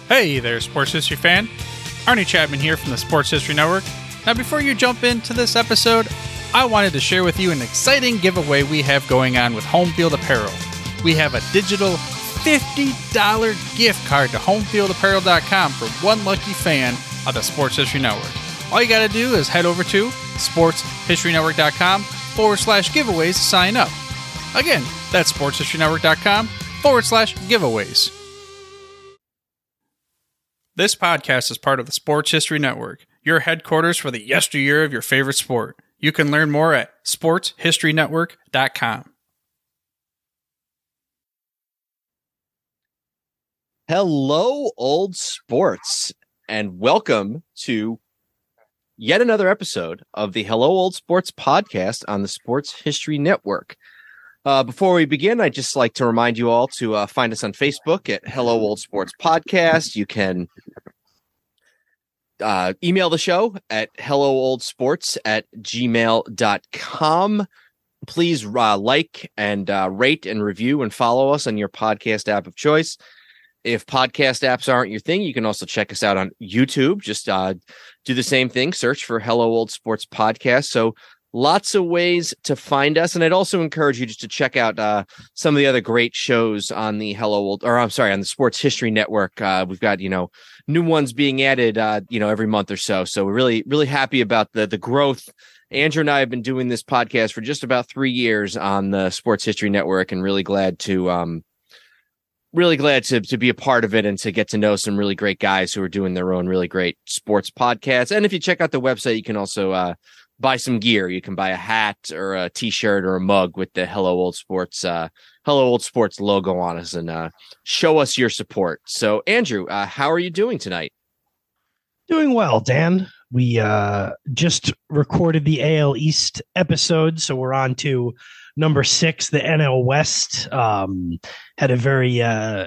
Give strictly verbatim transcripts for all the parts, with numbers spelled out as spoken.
Hey there, Sports History fan. Arnie Chapman here from the Sports History Network. Now, before you jump into this episode, I wanted to share with you an exciting giveaway we have going on with Home Field Apparel. We have a digital fifty dollars gift card to home field apparel dot com for one lucky fan of the Sports History Network. All you got to do is head over to sports history network dot com forward slash giveaways to sign up. Again, that's sports history network dot com forward slash giveaways. This podcast is part of the Sports History Network, your headquarters for the yesteryear of your favorite sport. You can learn more at sports history network dot com. Hello, old sports, and welcome to yet another episode of the Hello, Old Sports podcast on the Sports History Network. Uh, before we begin, I'd just like to remind you all to uh, find us on Facebook at Hello, Old Sports Podcast. You can uh, email the show at hello old sports at gmail dot com. Please uh, like and uh, rate and review and follow us on your podcast app of choice. If podcast apps aren't your thing, you can also check us out on YouTube. Just uh, do the same thing. Search for Hello Old Sports Podcast. So lots of ways to find us. And I'd also encourage you just to check out uh, some of the other great shows on the Hello Old, or I'm sorry, on the Sports History Network. Uh, we've got, you know, new ones being added, uh, you know, every month or so. So we're really, really happy about the the growth. Andrew and I have been doing this podcast for just about three years on the Sports History Network, and really glad to, um, really glad to to be a part of it and to get to know some really great guys who are doing their own really great sports podcasts. And if you check out the website, you can also uh, buy some gear. You can buy a hat or a t-shirt or a mug with the Hello Old Sports, uh, Hello Old Sports logo on us, and uh, show us your support. So, Andrew, uh, how are you doing tonight? Doing well, Dan. We uh, just recorded the A L East episode, so we're on to number six, the N L West. Um, had a very uh,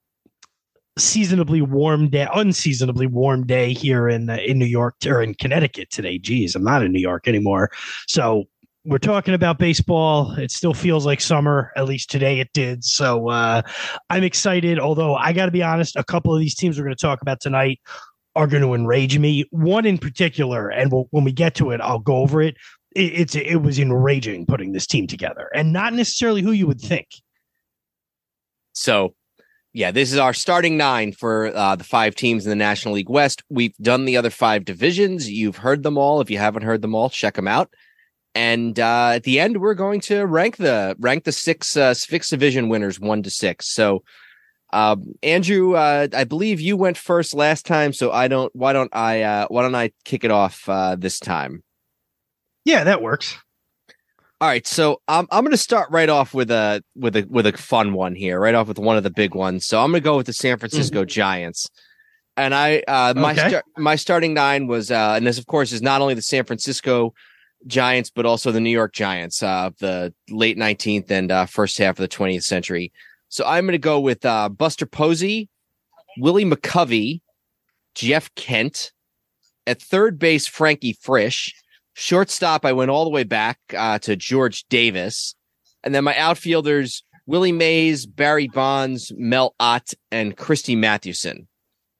seasonably warm day, unseasonably warm day here in uh, in New York or in Connecticut today. Geez, I'm not in New York anymore. So we're talking about baseball. It still feels like summer, at least today it did. So uh, I'm excited, although I got to be honest, a couple of these teams we're going to talk about tonight are going to enrage me. One in particular, and we'll, when we get to it, I'll go over it. it. It's it was enraging putting this team together, and not necessarily who you would think. So, yeah, this is our starting nine for uh, the five teams in the National League West. We've done the other five divisions. You've heard them all. If you haven't heard them all, check them out. And uh, at the end, we're going to rank the rank the six uh, six division winners one to six. So, um, Andrew, uh, I believe you went first last time. So I don't. Why don't I? Uh, why don't I kick it off uh, this time? Yeah, that works. All right, so I'm I'm going to start right off with a with a with a fun one here, right off with one of the big ones. So I'm going to go with the San Francisco mm-hmm. Giants, and I uh, my okay. star- my starting nine was, uh, and this of course is not only the San Francisco Giants but also the New York Giants of uh, the late nineteenth and uh, first half of the twentieth century. So I'm going to go with uh, Buster Posey, Willie McCovey, Jeff Kent, at third base Frankie Frisch. Shortstop, I went all the way back uh, to George Davis. And then my outfielders, Willie Mays, Barry Bonds, Mel Ott, and Christy Mathewson.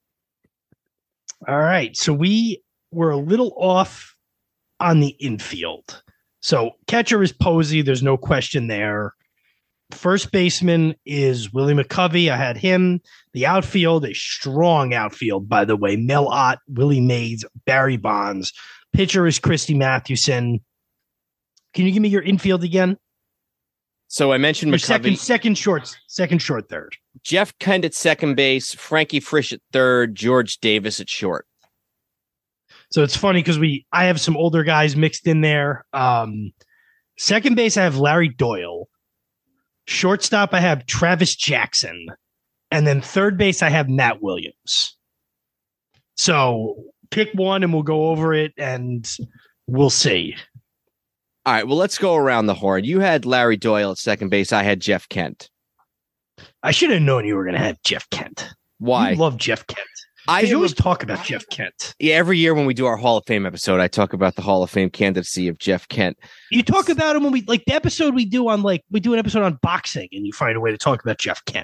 All right. So we were a little off on the infield. So catcher is Posey. There's no question there. First baseman is Willie McCovey. I had him. The outfield, a strong outfield, by the way. Mel Ott, Willie Mays, Barry Bonds. Pitcher is Christy Mathewson. Can you give me your infield again? So I mentioned McCovey. Second, second short, second short, third. Jeff Kent at second base, Frankie Frisch at third, George Davis at short. So it's funny because we, I have some older guys mixed in there. Um, second base, I have Larry Doyle. Shortstop, I have Travis Jackson. And then third base, I have Matt Williams. So pick one and we'll go over it and we'll see. All right. Well, let's go around the horn. You had Larry Doyle at second base. I had Jeff Kent. I should have known you were going to have Jeff Kent. Why? You love Jeff Kent. I you always talk about Jeff Kent. Yeah, every year when we do our Hall of Fame episode, I talk about the Hall of Fame candidacy of Jeff Kent. You talk about him when we like the episode we do on like we do an episode on boxing, and you find a way to talk about Jeff Kent.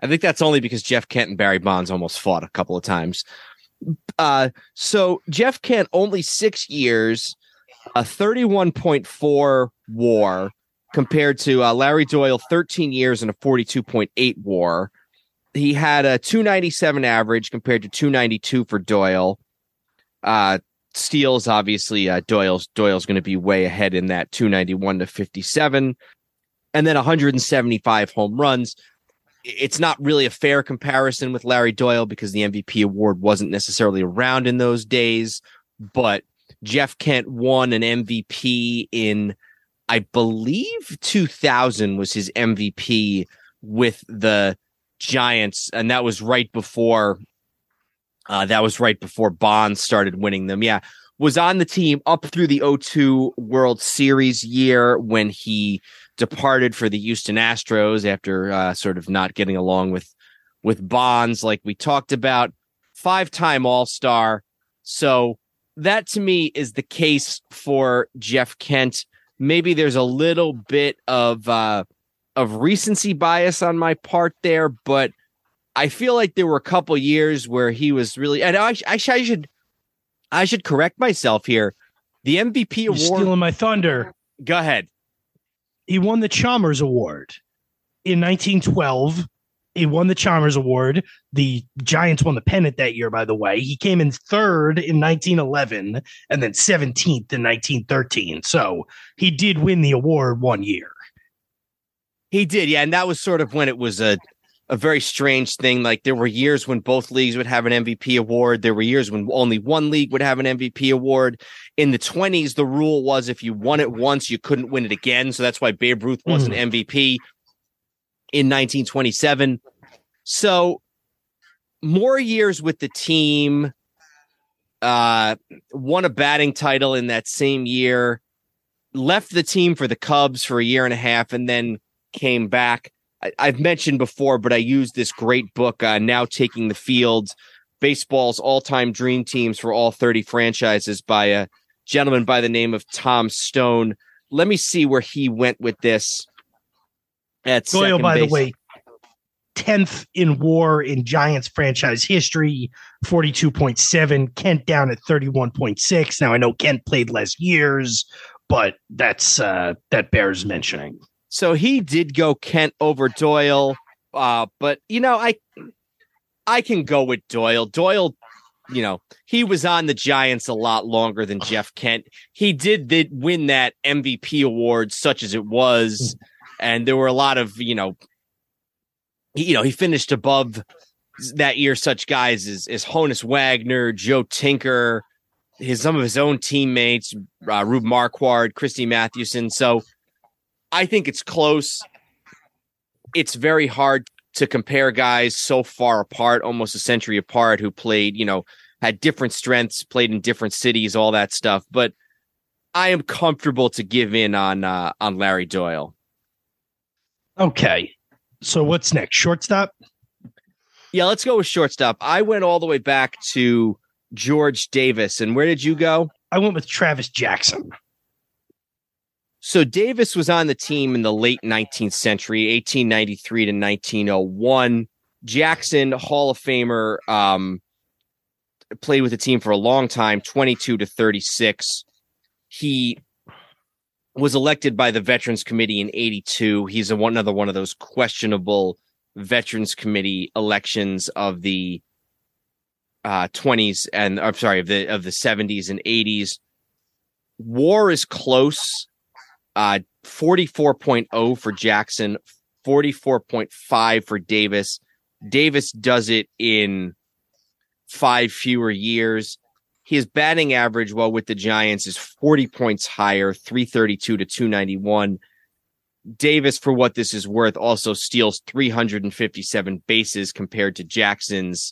I think that's only because Jeff Kent and Barry Bonds almost fought a couple of times. Uh, so Jeff Kent, only six years, a thirty-one point four WAR, compared to uh, Larry Doyle, thirteen years and a forty-two point eight WAR. He had a two ninety-seven average compared to two ninety-two for Doyle. Uh, steals, obviously, uh, Doyle's Doyle's going to be way ahead in that two ninety-one to fifty-seven, and then one hundred seventy-five home runs. It's not really a fair comparison with Larry Doyle because the M V P award wasn't necessarily around in those days, but Jeff Kent won an M V P in, I believe, two thousand was his M V P with the Giants, and that was right before uh, that was right before Bonds started winning them. Yeah, was on the team up through the oh two World Series year when he departed for the Houston Astros after uh, sort of not getting along with with Bonds, like we talked about. Five-time All-Star. So that to me is the case for Jeff Kent. Maybe there's a little bit of uh, of recency bias on my part there, but I feel like there were a couple years where he was really, and I, I, I should I should correct myself here. The M V P You're award. stealing my thunder. Go ahead. He won the Chalmers Award in nineteen twelve. He won the Chalmers Award. The Giants won the pennant that year, by the way. He came in third in nineteen eleven and then seventeenth in nineteen thirteen. So he did win the award one year. He did, yeah. And that was sort of when it was a, a very strange thing. Like there were years when both leagues would have an M V P award. There were years when only one league would have an M V P award. In the twenties, the rule was if you won it once, you couldn't win it again. So that's why Babe Ruth was mm. an M V P in nineteen twenty-seven. So more years with the team, uh, won a batting title in that same year, left the team for the Cubs for a year and a half, and then came back. I, I've mentioned before, but I used this great book, uh, Now Taking the Field, Baseball's all-time dream teams for all thirty franchises by a gentleman by the name of Tom Stone. Let me see where he went with this. At Doyle, by base. the way, tenth in WAR in Giants franchise history, forty-two point seven. Kent down at thirty-one point six. Now, I know Kent played less years, but that's uh, that bears mentioning. So he did go Kent over Doyle, uh, but, you know, I I can go with Doyle. Doyle, you know, he was on the Giants a lot longer than Jeff Kent. He did, did win that M V P award, such as it was, and there were a lot of, you know, he, you know, he finished above that year such guys as, as Honus Wagner, Joe Tinker, his some of his own teammates, uh, Rube Marquard, Christy Mathewson. So I think it's close. It's very hard to compare guys so far apart, almost a century apart, who played, you know, had different strengths, played in different cities, all that stuff. But I am comfortable to give in on uh, on Larry Doyle. Okay. So what's next? Shortstop? Yeah, let's go with shortstop. I went all the way back to George Davis. And where did you go? I went with Travis Jackson. So Davis was on the team in the late nineteenth century, eighteen ninety-three to nineteen oh one. Jackson, Hall of Famer, um, played with the team for a long time, twenty-two to thirty-six. He was elected by the Veterans Committee in eighty-two. He's a, one, another one of those questionable Veterans Committee elections of the uh, twenties and I'm sorry, of the of the seventies and eighties. WAR is close. Uh, forty-four point oh for Jackson, forty-four point five for Davis. Davis does it in five fewer years. His batting average while with the Giants is forty points higher, three thirty-two to two ninety-one. Davis, for what this is worth, also steals three hundred fifty-seven bases compared to Jackson's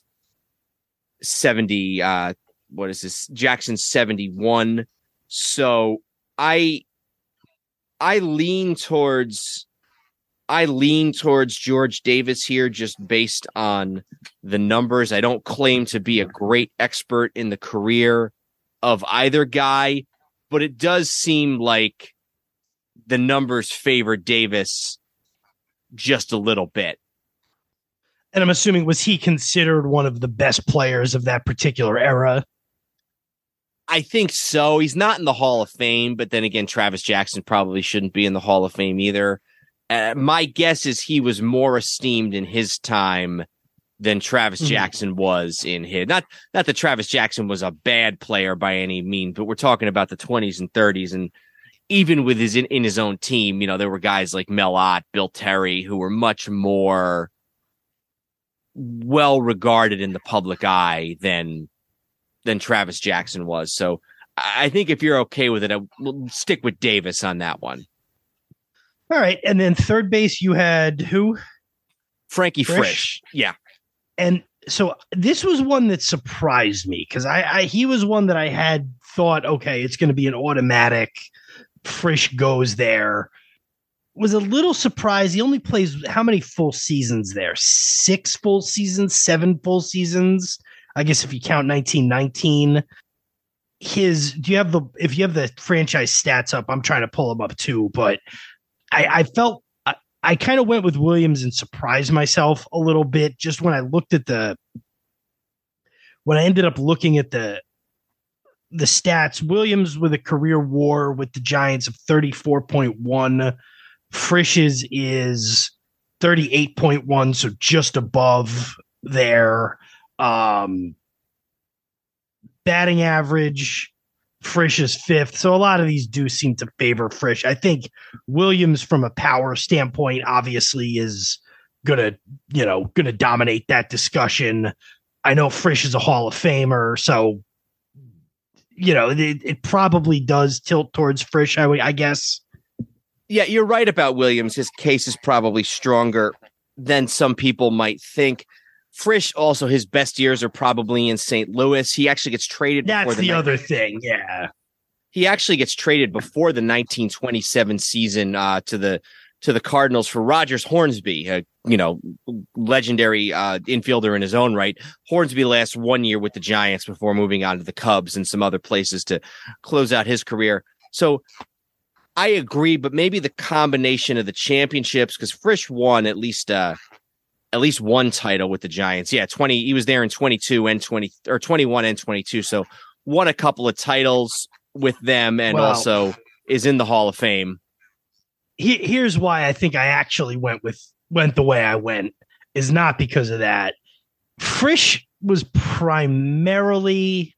seventy. Uh, what is this? Jackson's seventy-one. So I. I lean towards I lean towards George Davis here just based on the numbers. I don't claim to be a great expert in the career of either guy, but it does seem like the numbers favor Davis just a little bit. And I'm assuming, was he considered one of the best players of that particular era? I think so. He's not in the Hall of Fame, but then again, Travis Jackson probably shouldn't be in the Hall of Fame either. Uh, my guess is he was more esteemed in his time than Travis mm-hmm. Jackson was in his. Not, not that Travis Jackson was a bad player by any means, but we're talking about the twenties and thirties. And even with his in, in his own team, you know, there were guys like Mel Ott, Bill Terry, who were much more well regarded in the public eye than than Travis Jackson was. So I think if you're okay with it, I will stick with Davis on that one. All right. And then third base, you had who? Frankie Frisch. Frisch. Yeah. And so this was one that surprised me because I, I he was one that I had thought, okay, it's going to be an automatic. Frisch goes there. Was a little surprised. He only plays how many full seasons there? Six full seasons, seven full seasons. I guess if you count nineteen nineteen, his, do you have the, if you have the franchise stats up, I'm trying to pull them up too, but I, I felt, I, I kind of went with Williams and surprised myself a little bit just when I looked at the, when I ended up looking at the, the stats. Williams with a career WAR with the Giants of thirty-four point one, Frisch's is thirty-eight point one, so just above there. Um, batting average, Frisch is fifth. So a lot of these do seem to favor Frisch. I think Williams, from a power standpoint, obviously is gonna, you know, gonna dominate that discussion. I know Frisch is a Hall of Famer, so you know it, it probably does tilt towards Frisch. I, I guess. Yeah, you're right about Williams. His case is probably stronger than some people might think. Frisch, also, his best years are probably in Saint Louis. He actually gets traded. That's before the, the ni- other thing, yeah. He actually gets traded before the nineteen twenty-seven season uh, to the to the Cardinals for Rogers Hornsby, a you know legendary uh, infielder in his own right. Hornsby lasts one year with the Giants before moving on to the Cubs and some other places to close out his career. So I agree, but maybe the combination of the championships, because Frisch won at least. Uh, At least one title with the Giants. Yeah, twenty. He was there in twenty-two and twenty, or twenty-one and twenty-two. So won a couple of titles with them, and well, also is in the Hall of Fame. He, here's why I think I actually went with went the way I went is not because of that. Frisch was primarily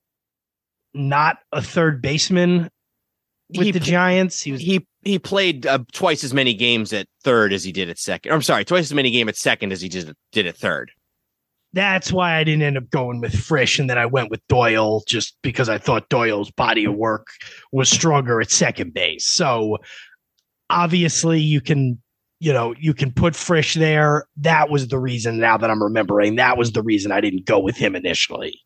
not a third baseman with he, the Giants. He was he he played uh, twice as many games at third as he did at second. I'm sorry, twice as many games at second as he did did at third. That's why I didn't end up going with Frisch, and then I went with Doyle just because I thought Doyle's body of work was stronger at second base. So obviously you can, you know, you can put Frisch there. That was the reason, now that I'm remembering, that was the reason I didn't go with him initially.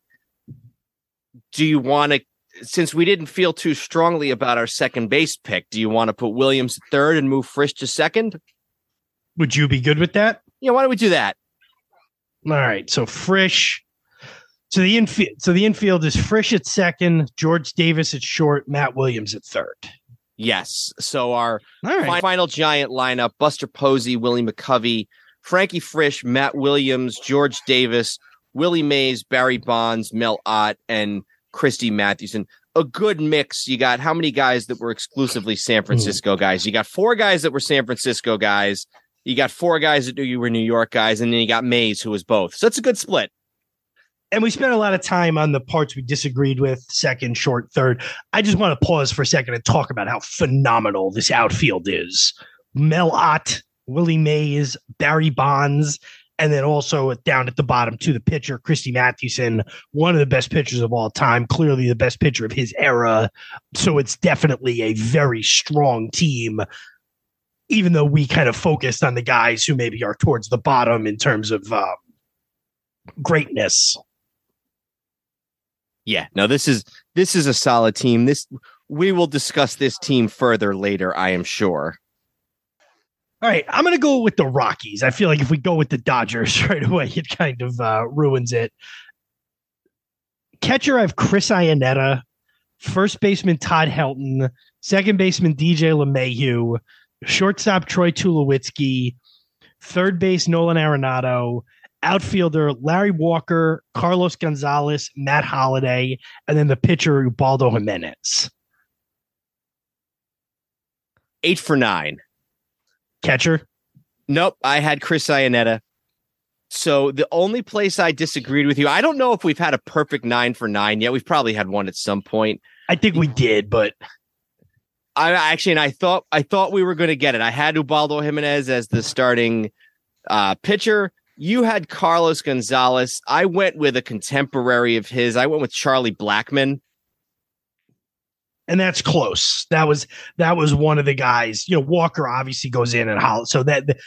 Do you want to, since we didn't feel too strongly about our second base pick, do you want to put Williams at third and move Frisch to second? Would you be good with that? Yeah, why don't we do that? All right, so Frisch. So the infield, so the infield is Frisch at second, George Davis at short, Matt Williams at third. Yes. So our right. fi- final Giant lineup: Buster Posey, Willie McCovey, Frankie Frisch, Matt Williams, George Davis, Willie Mays, Barry Bonds, Mel Ott, and Christy Mathewson. A good mix. You got how many guys that were exclusively San Francisco guys? You got four guys that were San Francisco guys. You got four guys that knew you were New York guys, and then you got Mays, who was both. So that's a good split. And we spent a lot of time on the parts we disagreed with, second, short, third. I just want to pause for a second and talk about how phenomenal this outfield is. Mel Ott, Willie Mays, Barry Bonds, and then also down at the bottom to the pitcher, Christy Mathewson, one of the best pitchers of all time, clearly the best pitcher of his era. So it's definitely a very strong team, even though we kind of focused on the guys who maybe are towards the bottom in terms of um, greatness. Yeah, no, this is this is a solid team. This we will discuss this team further later, I am sure. All right, I'm going to go with the Rockies. I feel like if we go with the Dodgers right away, it kind of uh, ruins it. Catcher, I have Chris Iannetta. First baseman, Todd Helton. Second baseman, D J LeMahieu. Shortstop, Troy Tulowitzki. third base Nolan Arenado, outfielder Larry Walker, Carlos Gonzalez, Matt Holliday, and then the pitcher Ubaldo Jimenez. Eight for nine. Catcher? Nope, I had Chris Iannetta. So the only place I disagreed with you, I don't know if we've had a perfect nine for nine yet. We've probably had one at some point. I think we did, but I actually, and I thought I thought we were going to get it. I had Ubaldo Jimenez as the starting uh, pitcher. You had Carlos Gonzalez. I went with a contemporary of his. I went with Charlie Blackmon. And that's close. That was that was one of the guys. You know, Walker obviously goes in and Holliday. So that the,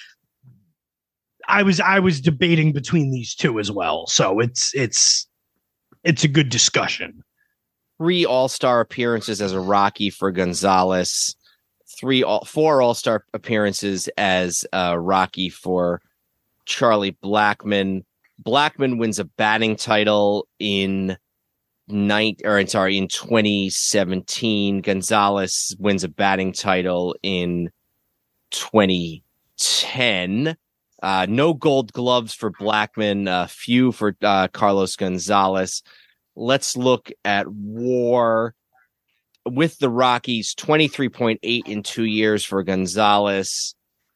I was I was debating between these two as well. So it's it's it's a good discussion. Three All-Star appearances as a Rocky for Gonzalez. Three all four All-Star appearances as a Rocky for Charlie Blackmon. Blackmon wins a batting title in Night or sorry in twenty seventeen. Gonzalez wins a batting title in twenty ten. Uh, no Gold Gloves for Blackmon, a few for uh, Carlos Gonzalez. Let's look at WAR with the Rockies. twenty-three point eight in two years for Gonzalez.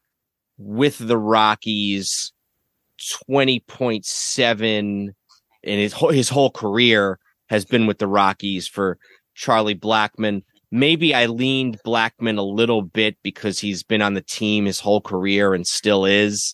With the Rockies, twenty point seven in his his whole career has been with the Rockies for Charlie Blackmon. Maybe I leaned Blackmon a little bit because he's been on the team his whole career and still is.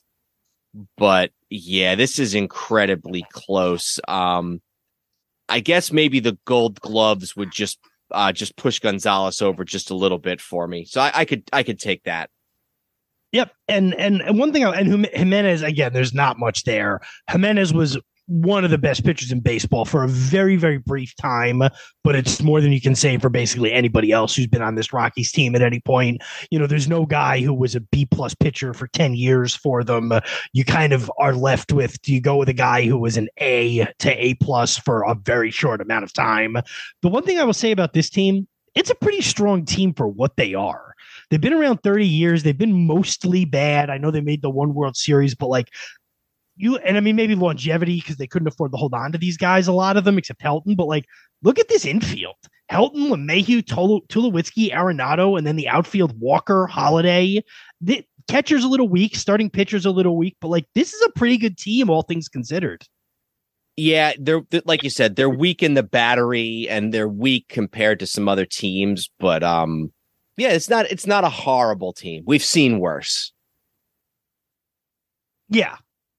But yeah, this is incredibly close. Um, I guess maybe the Gold Gloves would just uh, just push Gonzalez over just a little bit for me. So I, I could I could take that. Yep, and and and one thing, and Jimenez again. There's not much there. Jimenez was one of the best pitchers in baseball for a very, very brief time, but it's more than you can say for basically anybody else who's been on this Rockies team at any point. You know, there's no guy who was a B plus pitcher for ten years for them. Uh, you kind of are left with, do you go with a guy who was an A to A plus for a very short amount of time? The one thing I will say about this team, it's a pretty strong team for what they are. They've been around thirty years. They've been mostly bad. I know they made the one World Series, but like, You and I mean, maybe longevity because they couldn't afford to hold on to these guys, a lot of them, except Helton. But like, look at this infield: Helton, LeMahieu, Tulu- Tulowitzki, Arenado, and then the outfield: Walker, Holliday. The catcher's a little weak, starting pitcher's a little weak, but like, this is a pretty good team, all things considered. Yeah, they're like you said, they're weak in the battery, and they're weak compared to some other teams. But um, yeah, it's not it's not a horrible team. We've seen worse. Yeah.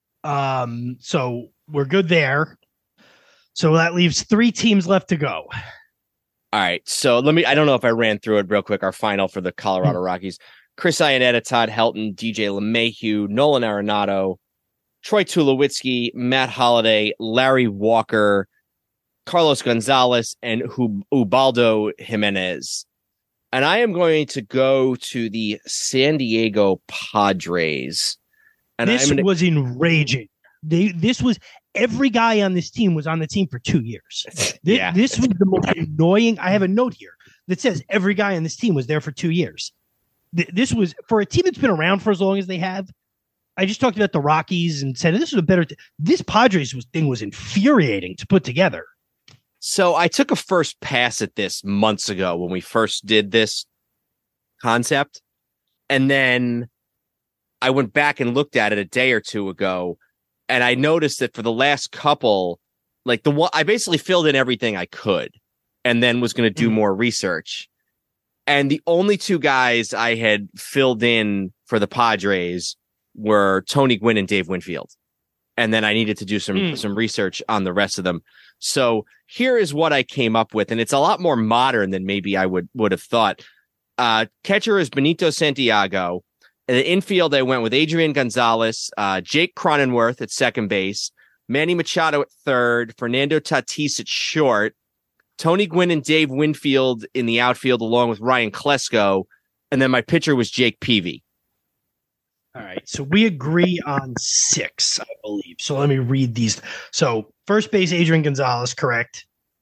Um, so we're good there. So that leaves three teams left to go. All right. So let me, I don't know if I ran through it real quick. Our final for the Colorado Rockies: Chris Iannetta, Todd Helton, D J LeMahieu, Nolan Arenado, Troy Tulowitzki, Matt Holliday, Larry Walker, Carlos Gonzalez, and Ubaldo Jimenez. And I am going to go to the San Diego Padres. And this gonna... was enraging. They, this was every guy on this team was on the team for two years. This, yeah. this was the most annoying. I have a note here that says every guy on this team was there for two years. This was for a team that's been around for as long as they have. I just talked about the Rockies and said this was a better. T- this Padres was, thing was infuriating to put together. So I took a first pass at this months ago when we first did this concept, and then I went back and looked at it a day or two ago, and I noticed that for the last couple, like the one, I basically filled in everything I could and then was going to do mm-hmm. more research. And the only two guys I had filled in for the Padres were Tony Gwynn and Dave Winfield. And then I needed to do some, mm. some research on the rest of them. So here is what I came up with. And it's a lot more modern than maybe I would, would have thought. Uh, catcher is Benito Santiago. In the infield, I went with Adrian Gonzalez, uh, Jake Cronenworth at second base, Manny Machado at third, Fernando Tatis at short, Tony Gwynn and Dave Winfield in the outfield, along with Ryan Klesko. And then my pitcher was Jake Peavy. All right. So we agree on six, I believe. So let me read these. So first base, Adrian Gonzalez, correct?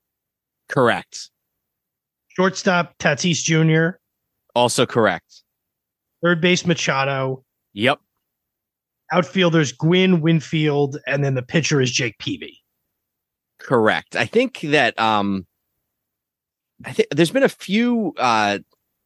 Correct. Shortstop, Tatis Junior Also correct. Third base, Machado. Yep. Outfielders Gwynn, Winfield, and then the pitcher is Jake Peavy. Correct. I think that um, I think there's been a few uh,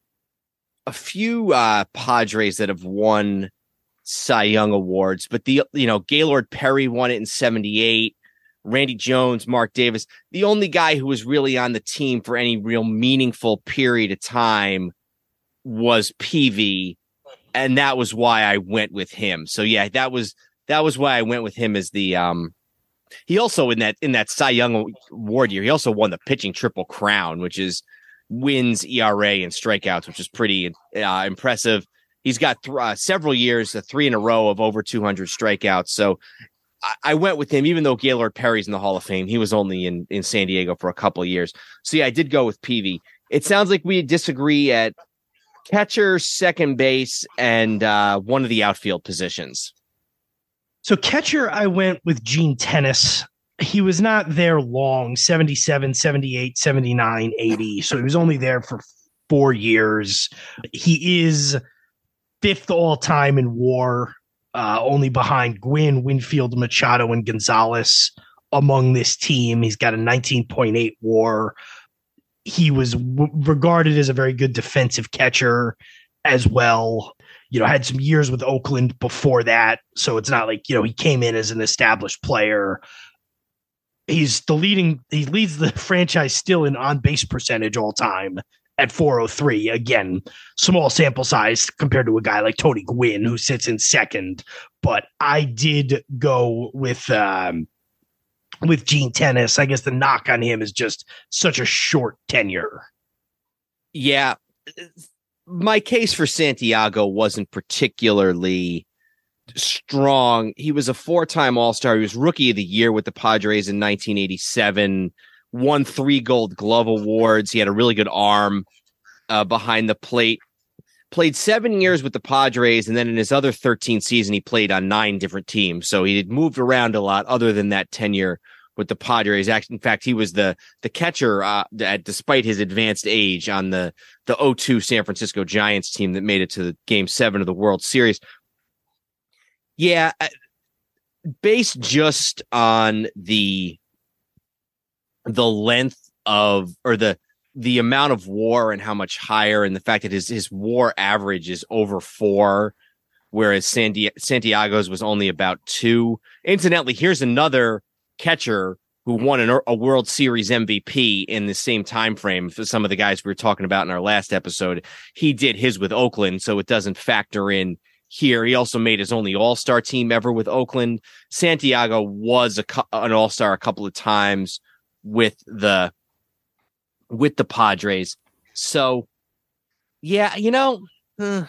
a few uh, Padres that have won Cy Young awards, but the you know Gaylord Perry won it in seventy-eight. Randy Jones, Mark Davis. The only guy who was really on the team for any real meaningful period of time was Peavy, and that was why I went with him. So yeah, that was that was why I went with him as the um he also in that in that Cy Young award year, he also won the pitching triple crown, which is wins, E R A, and strikeouts, which is pretty uh, impressive. He's got th- uh, several years, uh, three in a row of over two hundred strikeouts. So I-, I went with him, even though Gaylord Perry's in the Hall of Fame. He was only in, in San Diego for a couple of years. So yeah, I did go with Peavy. It sounds like we disagree at catcher, second base, and uh, one of the outfield positions. So catcher, I went with Gene Tennis. He was not there long, seventy-seven, seventy-eight, seventy-nine, eighty. So he was only there for four years. He is fifth all time in WAR, uh, only behind Gwynn, Winfield, Machado, and Gonzalez among this team. He's got a nineteen point eight WAR. He was w- regarded as a very good defensive catcher as well. You know, had some years with Oakland before that. So it's not like, you know, he came in as an established player. He's the leading, he leads the franchise still in on base percentage all time at four oh three. Again, small sample size compared to a guy like Tony Gwynn, who sits in second. But I did go with, um, with Gene Tennis. I guess the knock on him is just such a short tenure. Yeah. My case for Santiago wasn't particularly strong. He was a four-time All-Star. He was Rookie of the Year with the Padres in nineteen eighty-seven, won three Gold Glove awards. He had a really good arm uh, behind the plate. Played seven years with the Padres, and then in his other thirteen season, he played on nine different teams. So he had moved around a lot other than that tenure with the Padres. In fact, he was the the catcher, uh, that, despite his advanced age, on the the oh two San Francisco Giants team that made it to the Game seven of the World Series. Yeah, based just on the the length of, or the the amount of WAR and how much higher, and the fact that his his WAR average is over four, whereas Sandy, Santiago's was only about two. Incidentally, here's another catcher who won an, a World Series M V P in the same time frame for some of the guys we were talking about in our last episode. He did his with Oakland, so it doesn't factor in here. He also made his only All-Star team ever with Oakland. Santiago was a, an All-Star a couple of times with the with the Padres. So, yeah, you know, uh,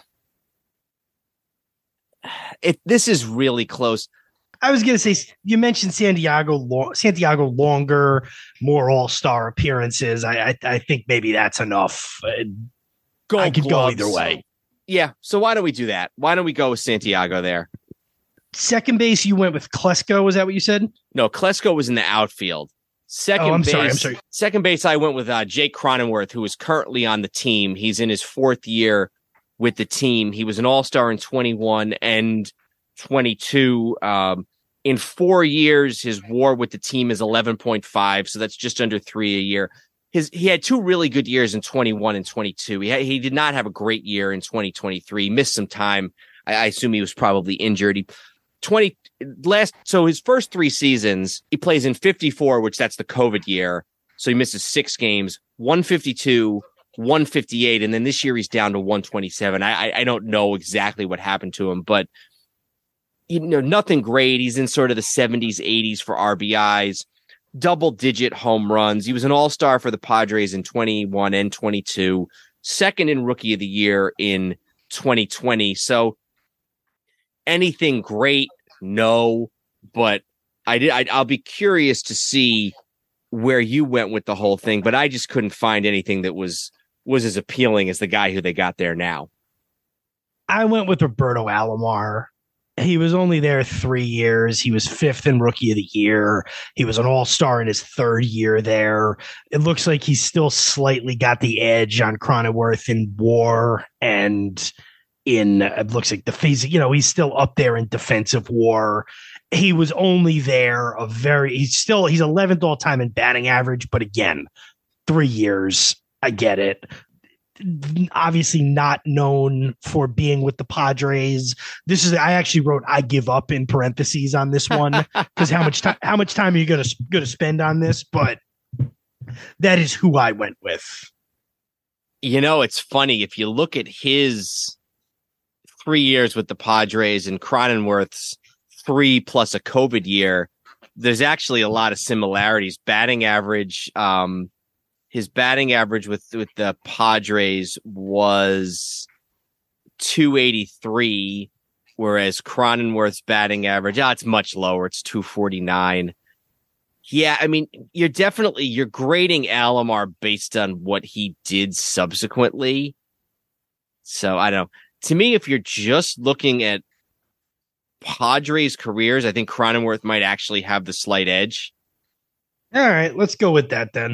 if this is really close. I was going to say, you mentioned Santiago, Santiago longer, more All-Star appearances. I, I, I think maybe that's enough. Go I could gloves. go either way. Yeah. So why don't we do that? Why don't we go with Santiago there? Second base, you went with Klesko. Was that what you said? No, Klesko was in the outfield. Second oh, I'm base, sorry, I'm sorry. Second base, I went with uh, Jake Cronenworth, who is currently on the team. He's in his fourth year with the team. He was an All-Star in twenty-one and twenty-two. Um, in four years, his WAR with the team is eleven point five, so that's just under three a year. His he had two really good years in twenty-one and twenty-two. He had, he did not have a great year in twenty twenty-three. He missed some time. I, I assume he was probably injured. He twenty last so his first three seasons, he plays in fifty-four, which that's the COVID year. So he misses six games, one fifty-two, one fifty-eight, and then this year he's down to one twenty-seven. I I, I don't know exactly what happened to him, but you know, nothing great. He's in sort of the seventies, eighties for R B Is, double digit home runs. He was an All-Star for the Padres in twenty-one and twenty-two, second in Rookie of the Year in twenty twenty. So anything great? No, but I did. I, I'll be curious to see where you went with the whole thing, but I just couldn't find anything that was was as appealing as the guy who they got there now. I went with Roberto Alomar. He was only there three years. He was fifth in Rookie of the Year. He was an All-Star in his third year there. It looks like he's still slightly got the edge on Cronenworth in WAR and in it looks like the phase, you know, he's still up there in defensive war. He was only there a very he's still he's eleventh all time in batting average, but again, three years. I get it. Obviously not known for being with the Padres. This is I actually wrote I give up in parentheses on this one because how much time how much time are you gonna gonna spend on this? But that is who I went with. You know, it's funny if you look at his three years with the Padres and Cronenworth's three plus a COVID year, there's actually a lot of similarities. Batting average, um, his batting average with, with the Padres was two eighty-three, whereas Cronenworth's batting average, oh, it's much lower. It's two forty-nine. Yeah, I mean, you're definitely, you're grading Alomar based on what he did subsequently. So I don't know. To me, if you're just looking at Padres careers, I think Cronenworth might actually have the slight edge. All right, let's go with that then.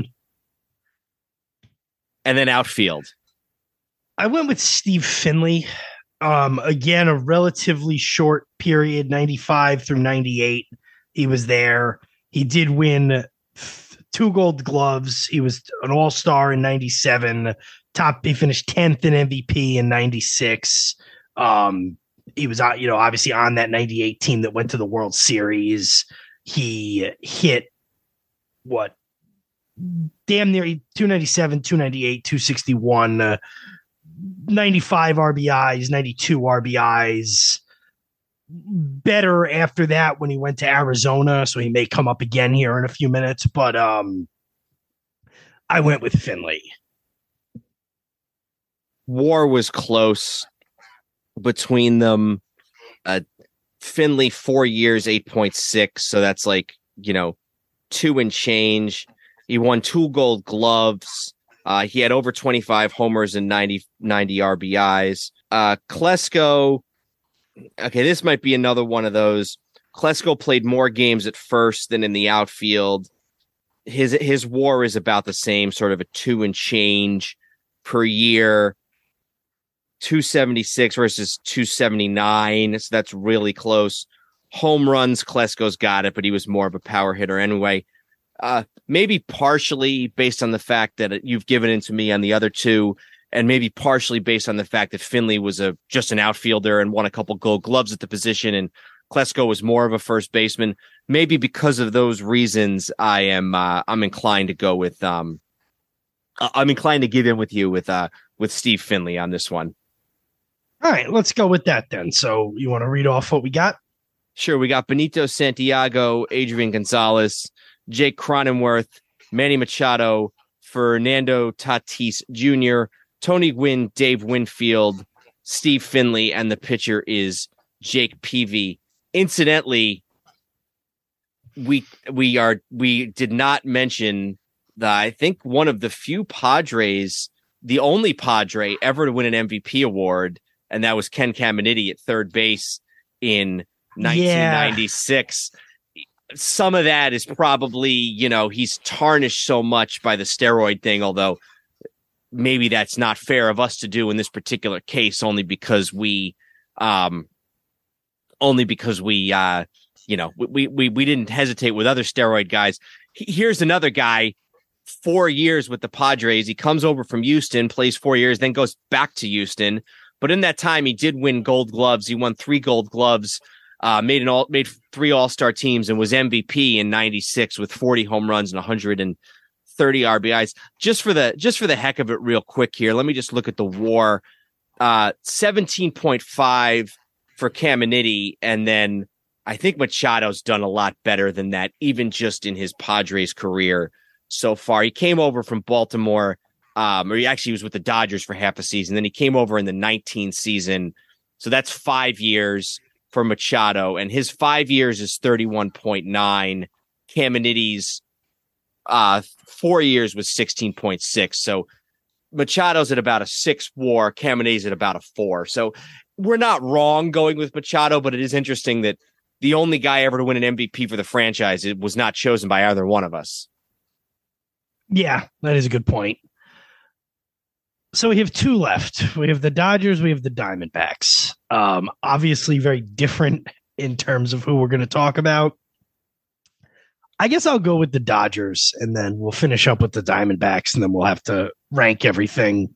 And then outfield. I went with Steve Finley. Um, again, a relatively short period, ninety-five through ninety-eight. He was there. He did win two Gold Gloves. He was an All-Star in ninety-seven. Top. He finished tenth in M V P in ninety-six. Um, he was, you know, obviously on that ninety-eight team that went to the World Series. He hit what? Damn near two ninety-seven, two ninety-eight, two sixty-one, uh, ninety-five R B Is, ninety-two R B Is. Better after that when he went to Arizona, so he may come up again here in a few minutes, but um, I went with Finley. War was close between them. Uh, Finley, four years, eight point six, so that's like, you know, two and change. He won two Gold Gloves. Uh, he had over twenty-five homers and ninety, ninety R B Is. Uh, Klesko, okay, this might be another one of those. Klesko played more games at first than in the outfield. His his WAR is about the same, sort of a two and change per year. two seventy-six versus two seventy-nine, so that's really close. Home runs, Klesko's got it, but he was more of a power hitter anyway. Uh, maybe partially based on the fact that you've given it to me on the other two, and maybe partially based on the fact that Finley was a just an outfielder and won a couple Gold Gloves at the position, and Klesko was more of a first baseman. Maybe because of those reasons, I am uh, I'm inclined to go with um I'm inclined to give in with you with uh with Steve Finley on this one. All right, let's go with that then. So you want to read off what we got? Sure, we got Benito Santiago, Adrian Gonzalez, Jake Cronenworth, Manny Machado, Fernando Tatis Junior, Tony Gwynn, Dave Winfield, Steve Finley, and the pitcher is Jake Peavy. Incidentally, we we are we did not mention the I think one of the few Padres, the only Padre ever to win an M V P award, and that was Ken Caminiti at third base in nineteen ninety-six. Yeah. Some of that is probably, you know, he's tarnished so much by the steroid thing, although maybe that's not fair of us to do in this particular case, only because we, um, only because we, uh, you know, we, we, we didn't hesitate with other steroid guys. Here's another guy, four years with the Padres. He comes over from Houston, plays four years, then goes back to Houston. But in that time, he did win Gold Gloves. He won three Gold Gloves. Uh, made an all made three All-Star teams and was M V P in ninety-six with forty home runs and one hundred thirty R B Is. Just for the just for the heck of it, real quick here, let me just look at the WAR. Uh, seventeen point five for Caminiti, and then I think Machado's done a lot better than that, even just in his Padres career so far. He came over from Baltimore, um, or he actually was with the Dodgers for half a season. Then he came over in the nineteen season, so that's five years for Machado, and his five years is thirty-one point nine. Caminiti's uh, four years was sixteen point six. So Machado's at about a six WAR, Caminiti's at about a four. So we're not wrong going with Machado, but it is interesting that the only guy ever to win an M V P for the franchise, it was not chosen by either one of us. Yeah, that is a good point. So we have two left. We have the Dodgers. We have the Diamondbacks. Um, obviously, very different in terms of who we're going to talk about. I guess I'll go with the Dodgers, and then we'll finish up with the Diamondbacks, and then we'll have to rank everything.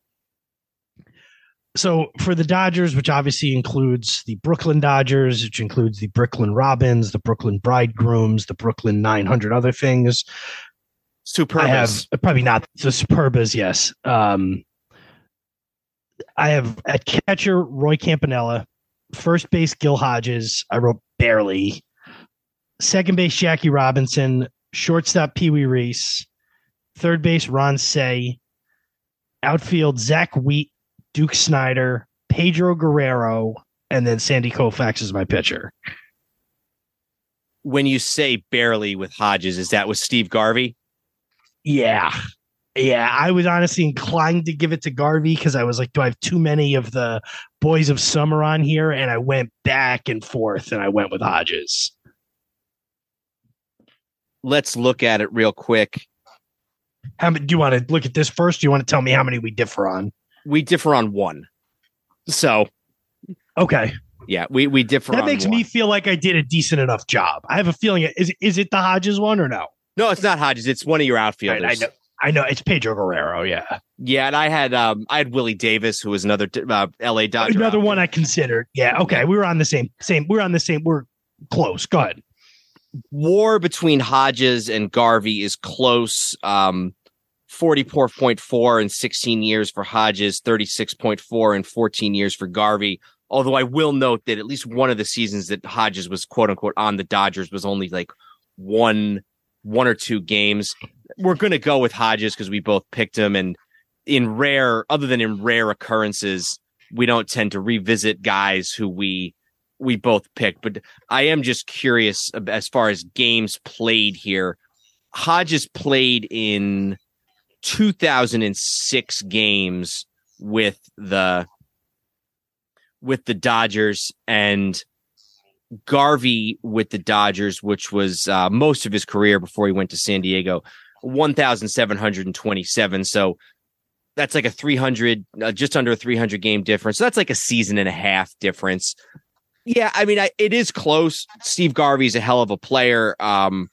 So for the Dodgers, which obviously includes the Brooklyn Dodgers, which includes the Brooklyn Robins, the Brooklyn Bridegrooms, the Brooklyn nine hundred other things. Superbas. I have probably not the Superbas, yes. Um, I have at catcher Roy Campanella, first base Gil Hodges. I wrote barely. Second base Jackie Robinson, shortstop Pee Wee Reese, third base Ron Say, outfield Zach Wheat, Duke Snyder, Pedro Guerrero, and then Sandy Koufax is my pitcher. When you say barely with Hodges, is that with Steve Garvey? Yeah. Yeah, I was honestly inclined to give it to Garvey because I was like, do I have too many of the boys of summer on here? And I went back and forth, and I went with Hodges. Let's look at it real quick. How many, do you want to look at this first? Do you want to tell me how many we differ on? We differ on one. So, okay. Yeah, we, we differ that on makes one. me feel like I did a decent enough job. I have a feeling, is, is it the Hodges one or no? No, it's not Hodges. It's one of your outfielders. Right, I know. I know. It's Pedro Guerrero, yeah. Yeah, and I had um, I had Willie Davis, who was another uh, L A Dodger. Another outfielder. one I considered. Yeah, okay. We were on the same, same, we were on the same, we're close. Go ahead. War between Hodges and Garvey is close. Um, forty-four point four in sixteen years for Hodges, thirty-six point four in fourteen years for Garvey. Although I will note that at least one of the seasons that Hodges was quote unquote on the Dodgers was only like one, one or two games. We're going to go with Hodges because we both picked him. And in rare, other than in rare occurrences, we don't tend to revisit guys who we, we both picked. But I am just curious as far as games played here. Hodges played in two thousand six games with the, with the Dodgers, and Garvey with the Dodgers, which was uh, most of his career before he went to San Diego, one thousand seven hundred twenty-seven. So that's like a three hundred, uh, just under a three hundred game difference. So that's like a season and a half difference. Yeah, I mean, I, it is close. Steve Garvey's a hell of a player. Um,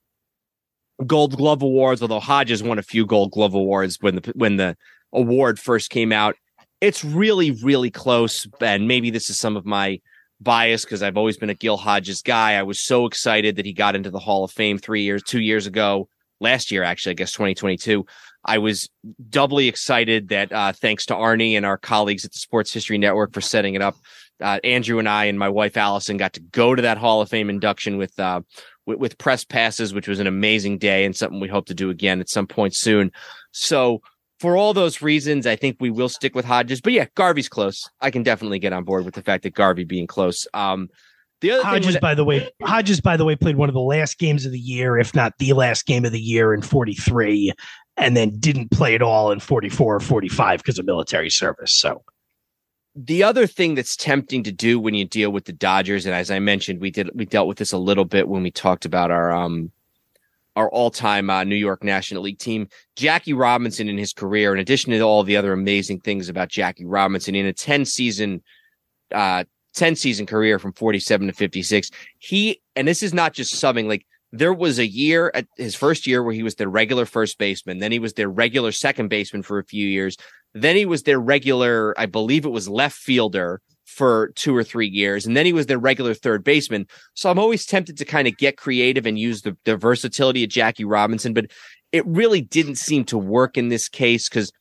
Gold Glove awards, although Hodges won a few Gold Glove awards when the when the award first came out. It's really, really close. And maybe this is some of my bias because I've always been a Gil Hodges guy. I was so excited that he got into the Hall of Fame three years, two years ago, last year, actually, I guess twenty twenty-two. I was doubly excited that uh, thanks to Arnie and our colleagues at the Sports History Network for setting it up, uh, Andrew and I and my wife Allison got to go to that Hall of Fame induction with, uh, with with press passes, which was an amazing day and something we hope to do again at some point soon. So for all those reasons, I think we will stick with Hodges. But yeah, Garvey's close. I can definitely get on board with the fact that Garvey being close. Um, the other Hodges, thing with, by the way, Hodges, by the way, played one of the last games of the year, if not the last game of the year in forty-three, and then didn't play at all in forty-four or forty-five because of military service. So the other thing that's tempting to do when you deal with the Dodgers, and as I mentioned, we did we dealt with this a little bit when we talked about our um our all-time uh, New York National League team. Jackie Robinson in his career, in addition to all the other amazing things about Jackie Robinson, in a ten season uh ten season career from forty-seven to fifty-six, he, and this is not just subbing, like there was a year at his first year where he was their regular first baseman. Then he was their regular second baseman for a few years. Then he was their regular, I believe it was left fielder for two or three years. And then he was their regular third baseman. So I'm always tempted to kind of get creative and use the, the versatility of Jackie Robinson, but it really didn't seem to work in this case. Cause,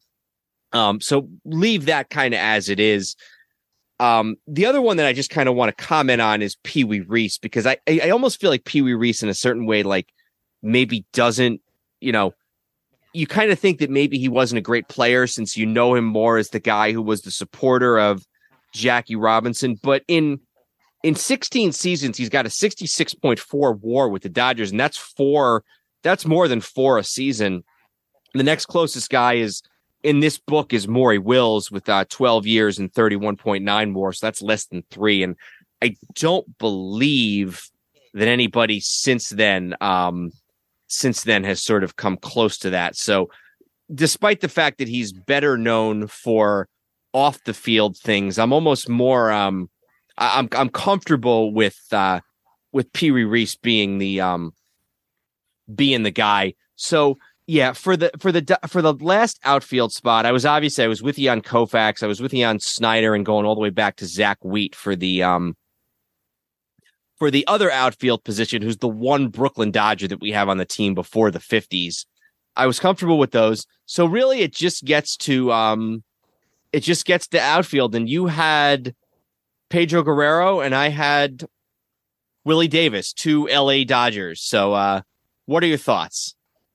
um, so leave that kind of as it is. Um, the other one that I just kind of want to comment on is Pee Wee Reese, because I, I, I almost feel like Pee Wee Reese in a certain way, like maybe doesn't, you know, you kind of think that maybe he wasn't a great player since you know him more as the guy who was the supporter of Jackie Robinson. But in, in sixteen seasons, he's got a sixty-six point four WAR with the Dodgers, and that's four, that's more than four a season. The next closest guy is, in this book, is Maury Wills with uh, twelve years and thirty-one point nine WAR. So that's less than three. And I don't believe that anybody since then, um, since then has sort of come close to that. So despite the fact that he's better known for off the field things, I'm almost more um I'm I'm comfortable with uh with Pee Wee Reese being the um being the guy. So yeah, for the for the for the last outfield spot, I was obviously I was with you on Koufax, I was with you on Snyder, and going all the way back to Zach Wheat for the um for the other outfield position, who's the one Brooklyn Dodger that we have on the team before the fifties. I was comfortable with those. So really, it just gets to um, it just gets to outfield, and you had Pedro Guerrero, and I had Willie Davis, two L A Dodgers. So, uh, what are your thoughts?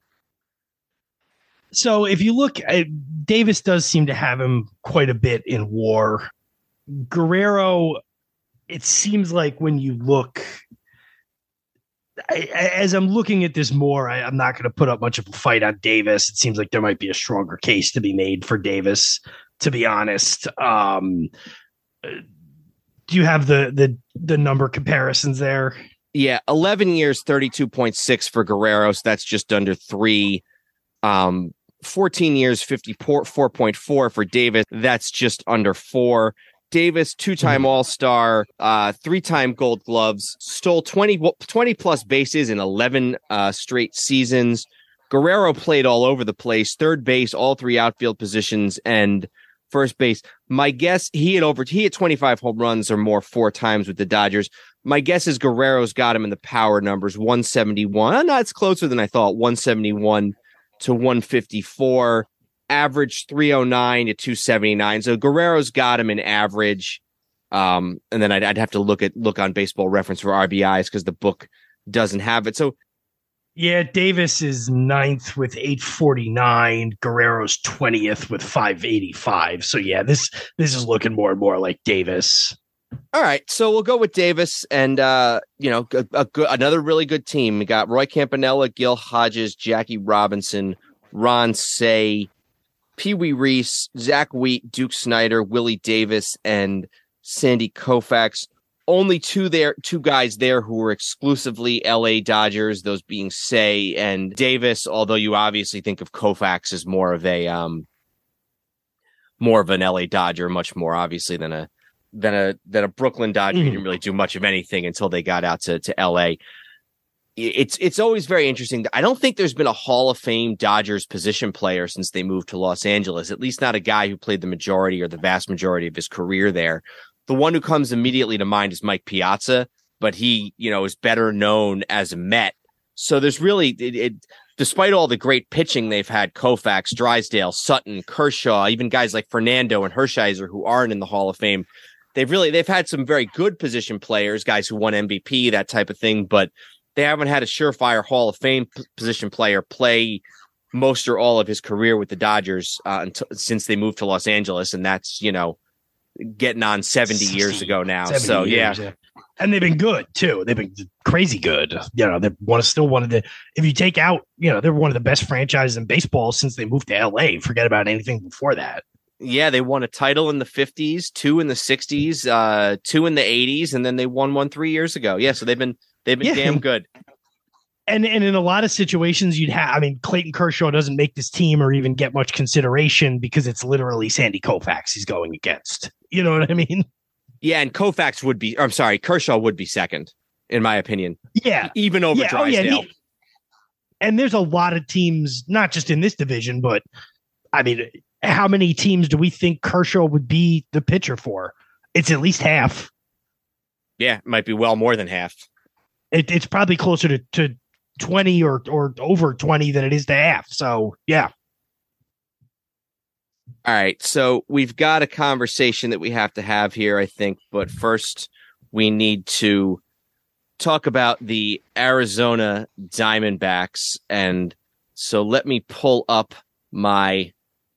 So, if you look, uh, Davis does seem to have him quite a bit in WAR. Guerrero, it seems like when you look. I, as I'm looking at this more, I, I'm not going to put up much of a fight on Davis. It seems like there might be a stronger case to be made for Davis, to be honest. Um, do you have the the the number comparisons there? Yeah, eleven years, thirty-two point six for Guerrero, so that's just under three. Um, fourteen years, fifty-four point four for Davis, that's just under four. Davis, two-time All-Star, uh, three-time Gold Gloves, stole twenty, twenty plus bases in eleven uh, straight seasons. Guerrero played all over the place, third base, all three outfield positions, and first base. My guess, he had over he had twenty-five home runs or more four times with the Dodgers. My guess is Guerrero's got him in the power numbers, one seventy-one. No, it's closer than I thought, one seventy-one to one fifty-four. Average three oh nine to two seventy-nine. So Guerrero's got him in average. Um, and then I'd, I'd have to look at look on Baseball Reference for R B Is because the book doesn't have it. So yeah, Davis is ninth with eight forty-nine. Guerrero's twentieth with five eighty-five. So yeah, this this is looking more and more like Davis. All right, so we'll go with Davis, and uh, you know, a, a good, another really good team. We got Roy Campanella, Gil Hodges, Jackie Robinson, Ron Say, Pee Wee Reese, Zach Wheat, Duke Snyder, Willie Davis, and Sandy Koufax. Only two there, two guys there who were exclusively L A Dodgers, those being Say and Davis, although you obviously think of Koufax as more of a um more of an L A Dodger, much more obviously than a than a than a Brooklyn Dodger. Mm. He didn't really do much of anything until they got out to, to L A. It's it's always very interesting. I don't think there's been a Hall of Fame Dodgers position player since they moved to Los Angeles, at least not a guy who played the majority or the vast majority of his career there. The one who comes immediately to mind is Mike Piazza, but he, you know, is better known as a Met. So there's really, it, it, despite all the great pitching they've had, Koufax, Drysdale, Sutton, Kershaw, even guys like Fernando and Hershiser who aren't in the Hall of Fame, they've really, they've had some very good position players, guys who won M V P, that type of thing, but they haven't had a surefire Hall of Fame p- position player play most or all of his career with the Dodgers uh, until, since they moved to Los Angeles. And that's, you know, getting on seventy years ago now. So, years, yeah. yeah. And they've been good, too. They've been crazy good. You know, they're one of, still one of the, if you take out, you know, they're one of the best franchises in baseball since they moved to L A. Forget about anything before that. Yeah, they won a title in the fifties, two in the sixties, uh, two in the eighties, and then they won one three years ago. Yeah, so they've been they've been yeah. damn good. And and in a lot of situations, you'd have, I mean, Clayton Kershaw doesn't make this team or even get much consideration because it's literally Sandy Koufax he's going against. You know what I mean? Yeah, and Koufax would be, I'm sorry, Kershaw would be second, in my opinion. Yeah. Even over yeah. Drysdale. Oh, yeah. He, and there's a lot of teams, not just in this division, but I mean, how many teams do we think Kershaw would be the pitcher for? It's at least half. Yeah, it might be well more than half. It, it's probably closer to, to twenty or or over twenty than it is to half. So, yeah. All right. So we've got a conversation that we have to have here, I think. But first, we need to talk about the Arizona Diamondbacks. And so let me pull up my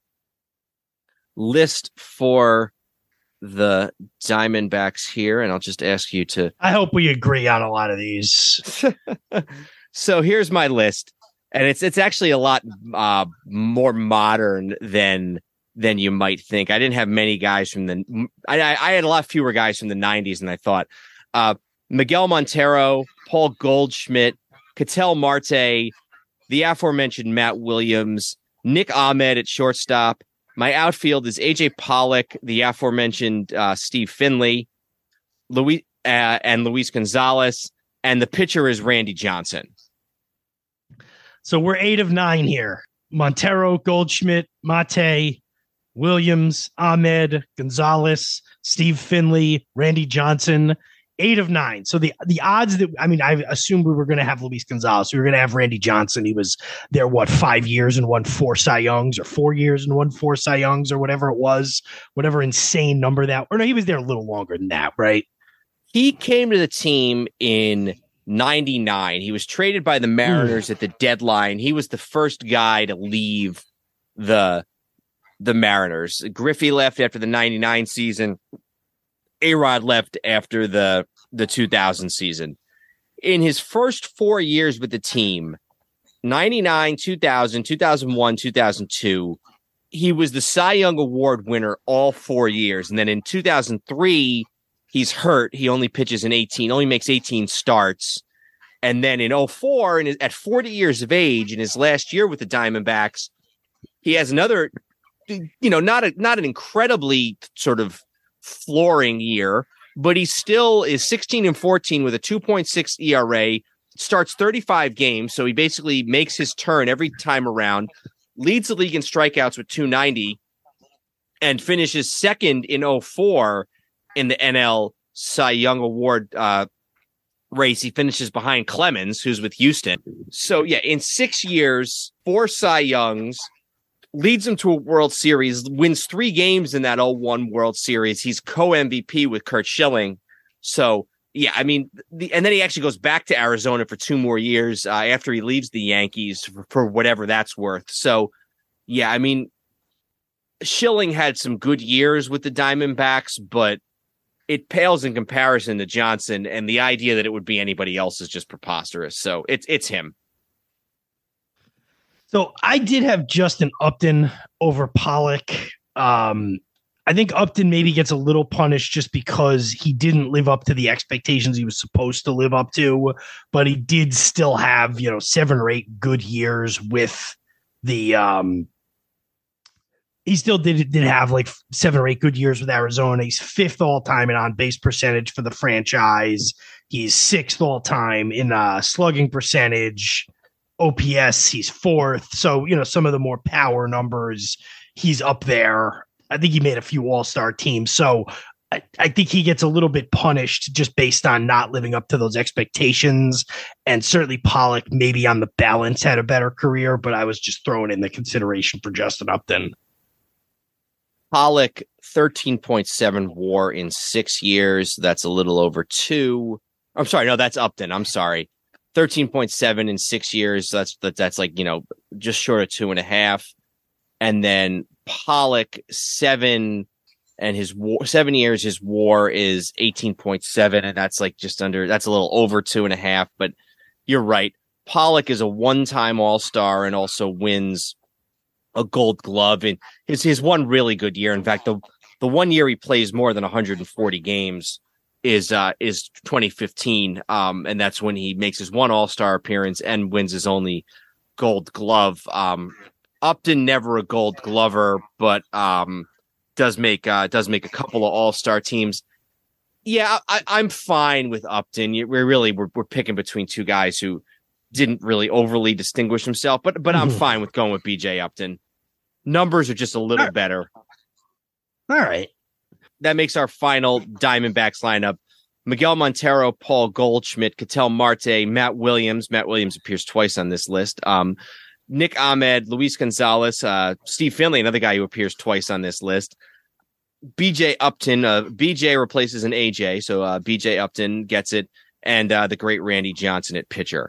list for the Diamondbacks here, and I'll just ask you to. I hope we agree on a lot of these. So here's my list, and it's it's actually a lot uh, more modern than than you might think. I didn't have many guys from the. I, I had a lot fewer guys from the nineties than I thought. Uh, Miguel Montero, Paul Goldschmidt, Ketel Marte, the aforementioned Matt Williams, Nick Ahmed at shortstop. My outfield is A J Pollock, the aforementioned uh, Steve Finley, Luis, uh, and Luis Gonzalez, and the pitcher is Randy Johnson. So we're eight of nine here. Montero, Goldschmidt, Mate, Williams, Ahmed, Gonzalez, Steve Finley, Randy Johnson. Eight of nine. So the the odds that, I mean, I assumed we were going to have Luis Gonzalez. We were going to have Randy Johnson. He was there, what, five years and won four Cy Youngs, or four years and won four Cy Youngs, or whatever it was, whatever insane number that, or no, he was there a little longer than that, right? He came to the team in ninety-nine. He was traded by the Mariners mm. at the deadline. He was the first guy to leave the, the Mariners. Griffey left after the ninety-nine season. A-Rod left after the, the two thousand season. In his first four years with the team, ninety-nine, two thousand, two thousand one, two thousand two, he was the Cy Young Award winner all four years. And then in two thousand three, he's hurt. He only pitches in eighteen, only makes eighteen starts. And then in oh four, and at forty years of age, in his last year with the Diamondbacks, he has another, you know, not a, not an incredibly sort of flooring year, but he still is sixteen and fourteen with a two point six E R A, starts thirty-five games. So he basically makes his turn every time around, leads the league in strikeouts with two ninety, and finishes second in oh four in the N L Cy Young Award uh, race. He finishes behind Clemens, who's with Houston. So yeah, in six years, four Cy Youngs, leads him to a World Series, wins three games in that oh one World Series. He's co-M V P with Curt Schilling. So, yeah, I mean, the, and then he actually goes back to Arizona for two more years uh, after he leaves the Yankees for, for whatever that's worth. So, yeah, I mean, Schilling had some good years with the Diamondbacks, but it pales in comparison to Johnson, and the idea that it would be anybody else is just preposterous. So it's it's him. So I did have Justin Upton over Pollock. Um, I think Upton maybe gets a little punished just because he didn't live up to the expectations he was supposed to live up to, but he did still have, you know, seven or eight good years with the, um, he still did, did have like seven or eight good years with Arizona. He's fifth all time in on base percentage for the franchise. He's sixth all time in uh, slugging percentage. O P S, he's fourth. So, you know, some of the more power numbers, he's up there. I think he made a few all-star teams. So I, I think he gets a little bit punished just based on not living up to those expectations. And certainly Pollock, maybe on the balance, had a better career, but I was just throwing in the consideration for Justin Upton. Pollock, thirteen point seven WAR in six years. That's a little over two. I'm sorry. No, that's Upton. I'm sorry. thirteen point seven in six years. That's that, that's like, you know, just short of two and a half. And then Pollock, seven and his war, seven years, his WAR is eighteen point seven. And that's like just under, that's a little over two and a half. But you're right. Pollock is a one-time All-Star and also wins a Gold Glove. And his, his one really good year. In fact, the, the one year he plays more than one hundred forty games is uh is twenty fifteen, um and that's when he makes his one All-Star appearance and wins his only Gold Glove. um Upton never a Gold Glover, but um does make uh does make a couple of All-Star teams. Yeah, I, I'm fine with Upton. We're really we're, we're picking between two guys who didn't really overly distinguish himself, but but I'm fine with going with B J Upton. Numbers are just a little better. All right. That makes our final Diamondbacks lineup: Miguel Montero, Paul Goldschmidt, Ketel Marte, Matt Williams. Matt Williams appears twice on this list. Um, Nick Ahmed, Luis Gonzalez, uh, Steve Finley, another guy who appears twice on this list. B J Upton. Uh, B J replaces an A J, so uh, B J Upton gets it, and uh, the great Randy Johnson at pitcher.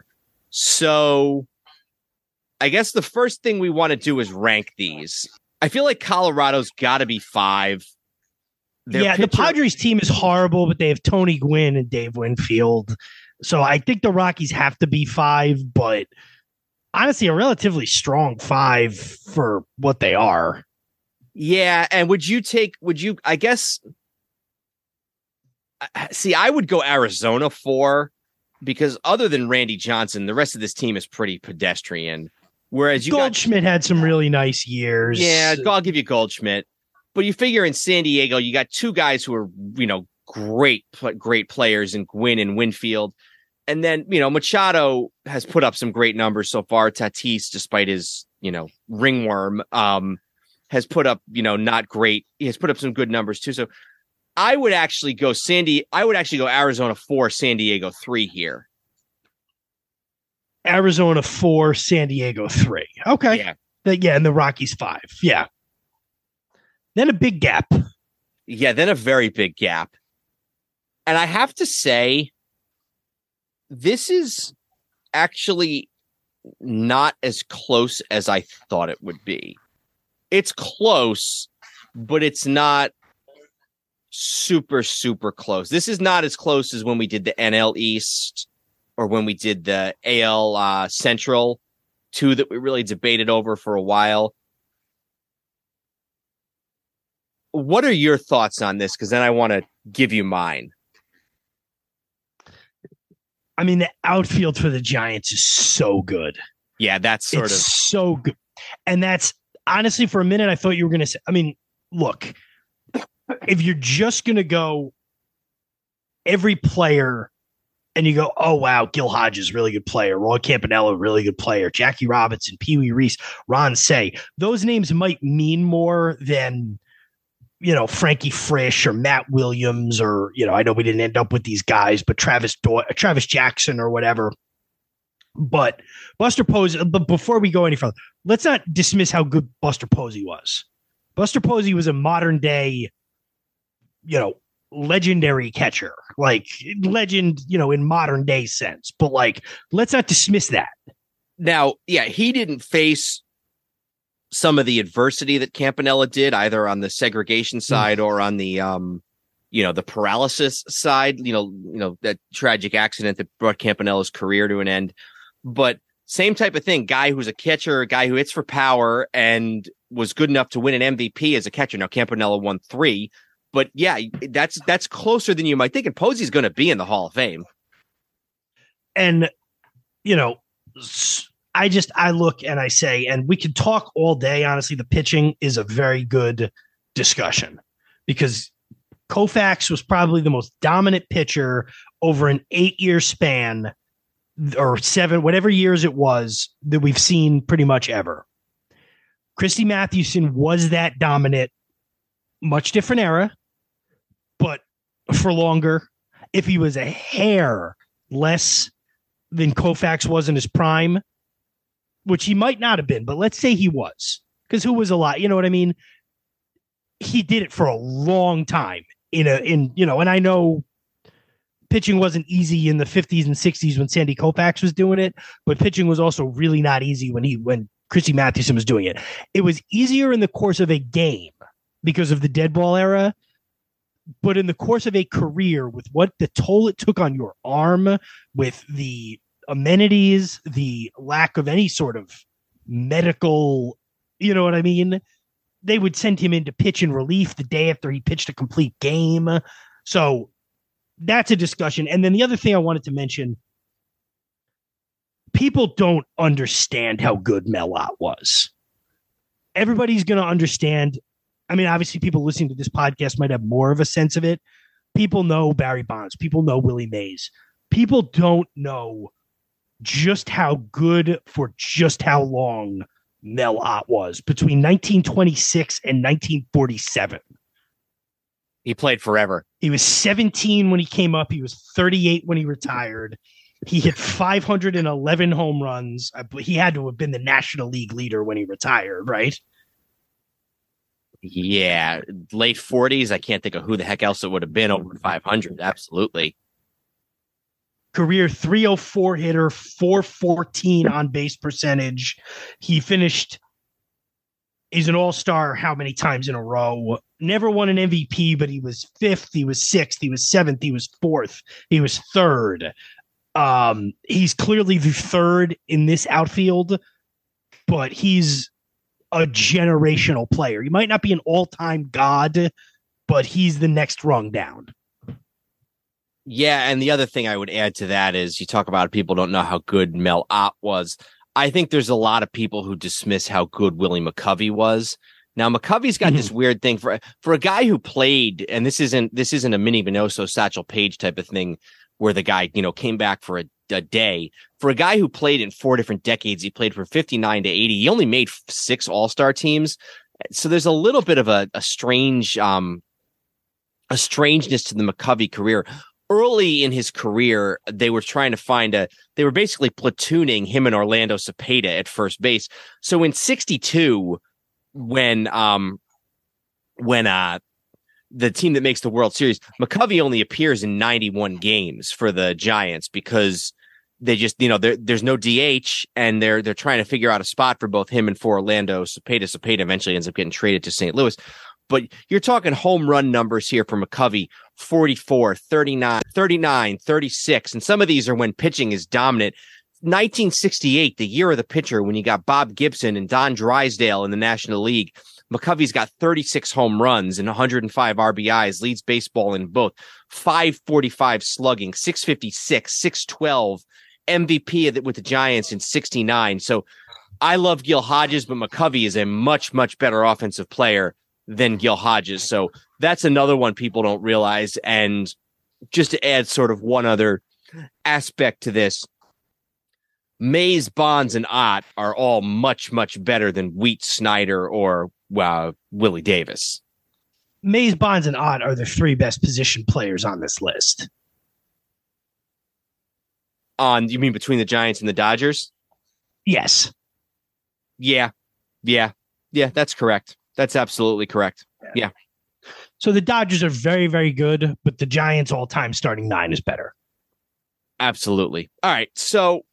So I guess the first thing we want to do is rank these. I feel like Colorado's got to be five. Their yeah, pitcher- the Padres team is horrible, but they have Tony Gwynn and Dave Winfield. So I think the Rockies have to be five, but honestly, a relatively strong five for what they are. Yeah, and would you take, would you, I guess, see, I would go Arizona four, because other than Randy Johnson, the rest of this team is pretty pedestrian. Whereas you Goldschmidt got, had some really nice years. Yeah, I'll give you Goldschmidt. But you figure in San Diego, you got two guys who are, you know, great, great players in Gwynn and Winfield. And then, you know, Machado has put up some great numbers so far. Tatis, despite his, you know, ringworm, um, has put up, you know, not great. He has put up some good numbers too. So I would actually go Sandy. I would actually go Arizona four, San Diego three here. Arizona four, San Diego three. Okay. Yeah. The, yeah, and the Rockies five. Yeah. Then a big gap. Yeah, then a very big gap. And I have to say, this is actually not as close as I thought it would be. It's close, but it's not super, super close. This is not as close as when we did the N L East or when we did the A L uh, Central, two that we really debated over for a while. What are your thoughts on this? Because then I want to give you mine. I mean, the outfield for the Giants is so good. Yeah, that's sort it's of so good. And that's honestly, for a minute, I thought you were going to say, I mean, look, if you're just going to go every player and you go, oh, wow, Gil Hodges, really good player. Roy Campanella, really good player. Jackie Robinson, Pee Wee Reese, Ron Say. Those names might mean more than, you know, Frankie Frisch or Matt Williams or, you know, I know we didn't end up with these guys, but Travis Do- Travis Jackson or whatever. But Buster Posey, but before we go any further, let's not dismiss how good Buster Posey was. Buster Posey was a modern day, you know, legendary catcher, like legend, you know, in modern day sense. But like, let's not dismiss that. Now, yeah, he didn't face some of the adversity that Campanella did, either on the segregation side or on the, um, you know, the paralysis side, you know, you know, that tragic accident that brought Campanella's career to an end. But same type of thing, guy who's a catcher, a guy who hits for power and was good enough to win an M V P as a catcher. Now, Campanella won three, but yeah, that's, that's closer than you might think. And Posey's going to be in the Hall of Fame. And, you know, I just, I look and I say, and we could talk all day. Honestly, the pitching is a very good discussion because Koufax was probably the most dominant pitcher over an eight year span or seven, whatever years it was that we've seen pretty much ever. Christy Mathewson was that dominant, much different era, but for longer. If he was a hair less than Koufax was in his prime, which he might not have been, but let's say he was, because who was a lot, you know what I mean? He did it for a long time in a, in, you know, and I know pitching wasn't easy in the fifties and sixties when Sandy Koufax was doing it, but pitching was also really not easy when he, when Christy Mathewson was doing it. It was easier in the course of a game because of the dead ball era, but in the course of a career with what the toll it took on your arm, with the amenities, the lack of any sort of medical, you know what I mean? They would send him into pitch and relief the day after he pitched a complete game. So that's a discussion. And then the other thing I wanted to mention, people don't understand how good Mel Ott was. Everybody's going to understand. I mean, obviously people listening to this podcast might have more of a sense of it. People know Barry Bonds. People know Willie Mays. People don't know just how good for just how long Mel Ott was between nineteen twenty-six and nineteen forty-seven. He played forever. He was seventeen when he came up. He was thirty-eight when he retired. He hit five hundred eleven home runs. He had to have been the National League leader when he retired, right? Yeah, late forties. I can't think of who the heck else it would have been over five hundred. Absolutely. Career three oh four hitter, four fourteen on base percentage. He finished, he's an all-star how many times in a row? Never won an M V P, but he was fifth, he was sixth, he was seventh, he was fourth, he was third. Um, he's clearly the third in this outfield, but he's a generational player. He might not be an all-time god, but he's the next rung down. Yeah, and the other thing I would add to that is you talk about people don't know how good Mel Ott was. I think there's a lot of people who dismiss how good Willie McCovey was. Now, McCovey's got mm-hmm. this weird thing for for a guy who played, and this isn't this isn't a Minnie Minoso, Satchel Paige type of thing where the guy, you know, came back for a, a day. For a guy who played in four different decades, he played from fifty-nine to eighty. He only made six All-Star teams. So there's a little bit of a, a strange um, a strangeness to the McCovey career. Early in his career, they were trying to find a, they were basically platooning him and Orlando Cepeda at first base. So in sixty-two, when, um, when, uh, the team that makes the World Series, McCovey only appears in ninety-one games for the Giants because they just, you know, there's no D H and they're, they're trying to figure out a spot for both him and for Orlando Cepeda. Cepeda eventually ends up getting traded to Saint Louis. But you're talking home run numbers here for McCovey, forty-four, thirty-nine, thirty-nine, thirty-six. And some of these are when pitching is dominant. nineteen sixty-eight, the year of the pitcher, when you got Bob Gibson and Don Drysdale in the National League, McCovey's got thirty-six home runs and one hundred five R B Is, leads baseball in both, five forty-five slugging, six fifty-six, six twelve, M V P with the Giants in sixty-nine. So I love Gil Hodges, but McCovey is a much, much better offensive player than Gil Hodges. So that's another one people don't realize. And just to add sort of one other aspect to this, Mays, Bonds, and Ott are all much, much better than Wheat, Snyder, or uh, Willie Davis. Mays, Bonds, and Ott are the three best position players on this list. On, you mean between the Giants and the Dodgers? Yes. Yeah. Yeah. Yeah, that's correct. That's absolutely correct. Yeah. yeah. So the Dodgers are very, very good, but the Giants all-time starting nine is better. Absolutely. All right. So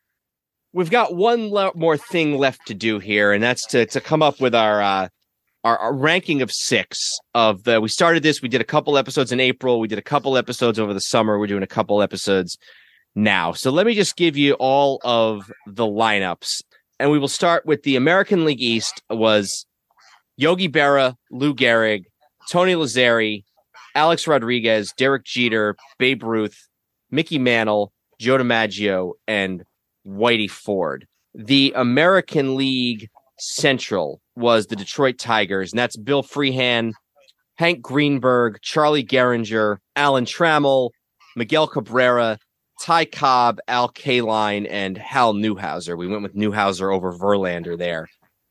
we've got one le- more thing left to do here, and that's to to come up with our uh, our, our ranking of six of the. We started this. We did a couple episodes in April. We did a couple episodes over the summer. We're doing a couple episodes now. So let me just give you all of the lineups, and we will start with the American League East. Was Yogi Berra, Lou Gehrig, Tony Lazzeri, Alex Rodriguez, Derek Jeter, Babe Ruth, Mickey Mantle, Joe DiMaggio, and Whitey Ford. The American League Central was the Detroit Tigers, and that's Bill Freehan, Hank Greenberg, Charlie Gehringer, Alan Trammell, Miguel Cabrera, Ty Cobb, Al Kaline, and Hal Newhouser. We went with Newhouser over Verlander there.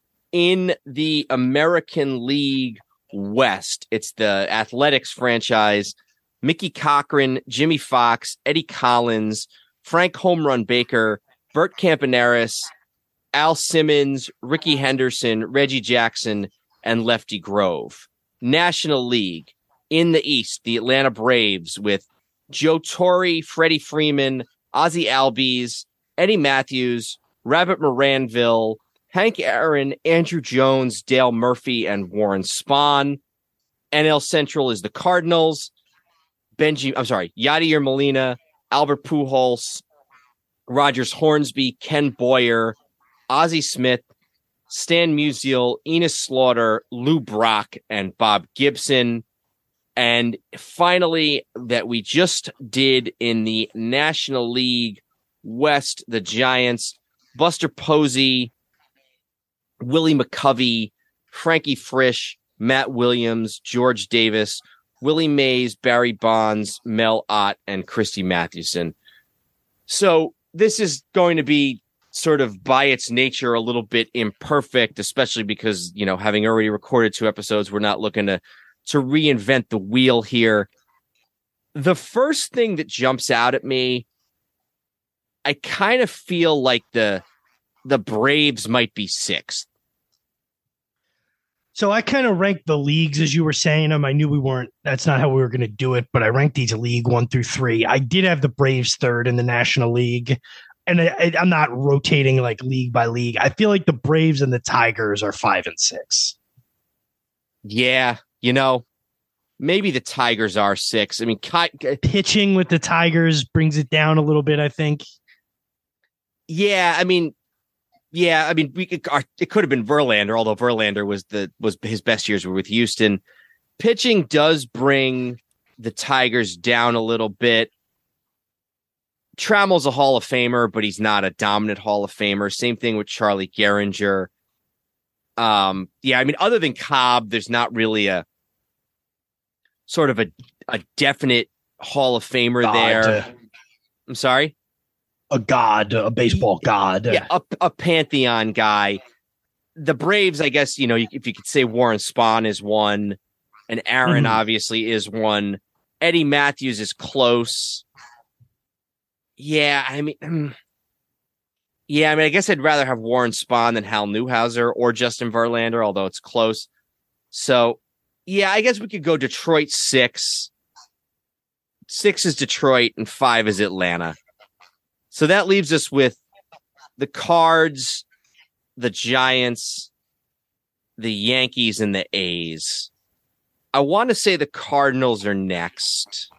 In the American League West, it's the Athletics franchise, Mickey Cochran, Jimmy Fox, Eddie Collins, Frank Home Run Baker, Bert Campaneris, Al Simmons, Ricky Henderson, Reggie Jackson, and Lefty Grove. National League, in the East, the Atlanta Braves with Joe Torre, Freddie Freeman, Ozzie Albies, Eddie Matthews, Rabbit Moranville, Hank Aaron, Andrew Jones, Dale Murphy, and Warren Spahn. N L Central is the Cardinals, Benji, I'm sorry, Yadier Molina, Albert Pujols, Rogers Hornsby, Ken Boyer, Ozzie Smith, Stan Musial, Enos Slaughter, Lou Brock, and Bob Gibson. And finally, that we just did in the National League West, the Giants, Buster Posey, Willie McCovey, Frankie Frisch, Matt Williams, George Davis, Willie Mays, Barry Bonds, Mel Ott, and Christy Mathewson. So this is going to be sort of by its nature a little bit imperfect, especially because, you know, having already recorded two episodes, we're not looking to to reinvent the wheel here. The first thing that jumps out at me, I kind of feel like the the Braves might be sixth. So I kind of ranked the leagues as you were saying them. I knew we weren't, that's not how we were going to do it, but I ranked these league one through three. I did have the Braves third in the National League, and I, I, I'm not rotating like league by league. I feel like the Braves and the Tigers are five and six. Yeah, you know, maybe the Tigers are six. I mean, ki- pitching with the Tigers brings it down a little bit, I think. Yeah, I mean, yeah, I mean, we could, it could have been Verlander, although Verlander was the was his best years were with Houston. Pitching does bring the Tigers down a little bit, Trammell's a Hall of Famer, but he's not a dominant Hall of Famer. Same thing with Charlie Gehringer. Um, yeah, I mean, other than Cobb, there's not really a sort of a, a definite Hall of Famer God. there. I'm sorry? A god, a baseball god. Yeah, a, a pantheon guy. The Braves, I guess, you know, if you could say Warren Spahn is one, and Aaron Mhm. obviously is one. Eddie Matthews is close. Yeah, I mean, yeah, I mean, I guess I'd rather have Warren Spahn than Hal Newhouser or Justin Verlander, although it's close. So, yeah, I guess we could go Detroit six. Six is Detroit and five is Atlanta. So that leaves us with the Cards, the Giants, the Yankees, and the A's. I want to say the Cardinals are next.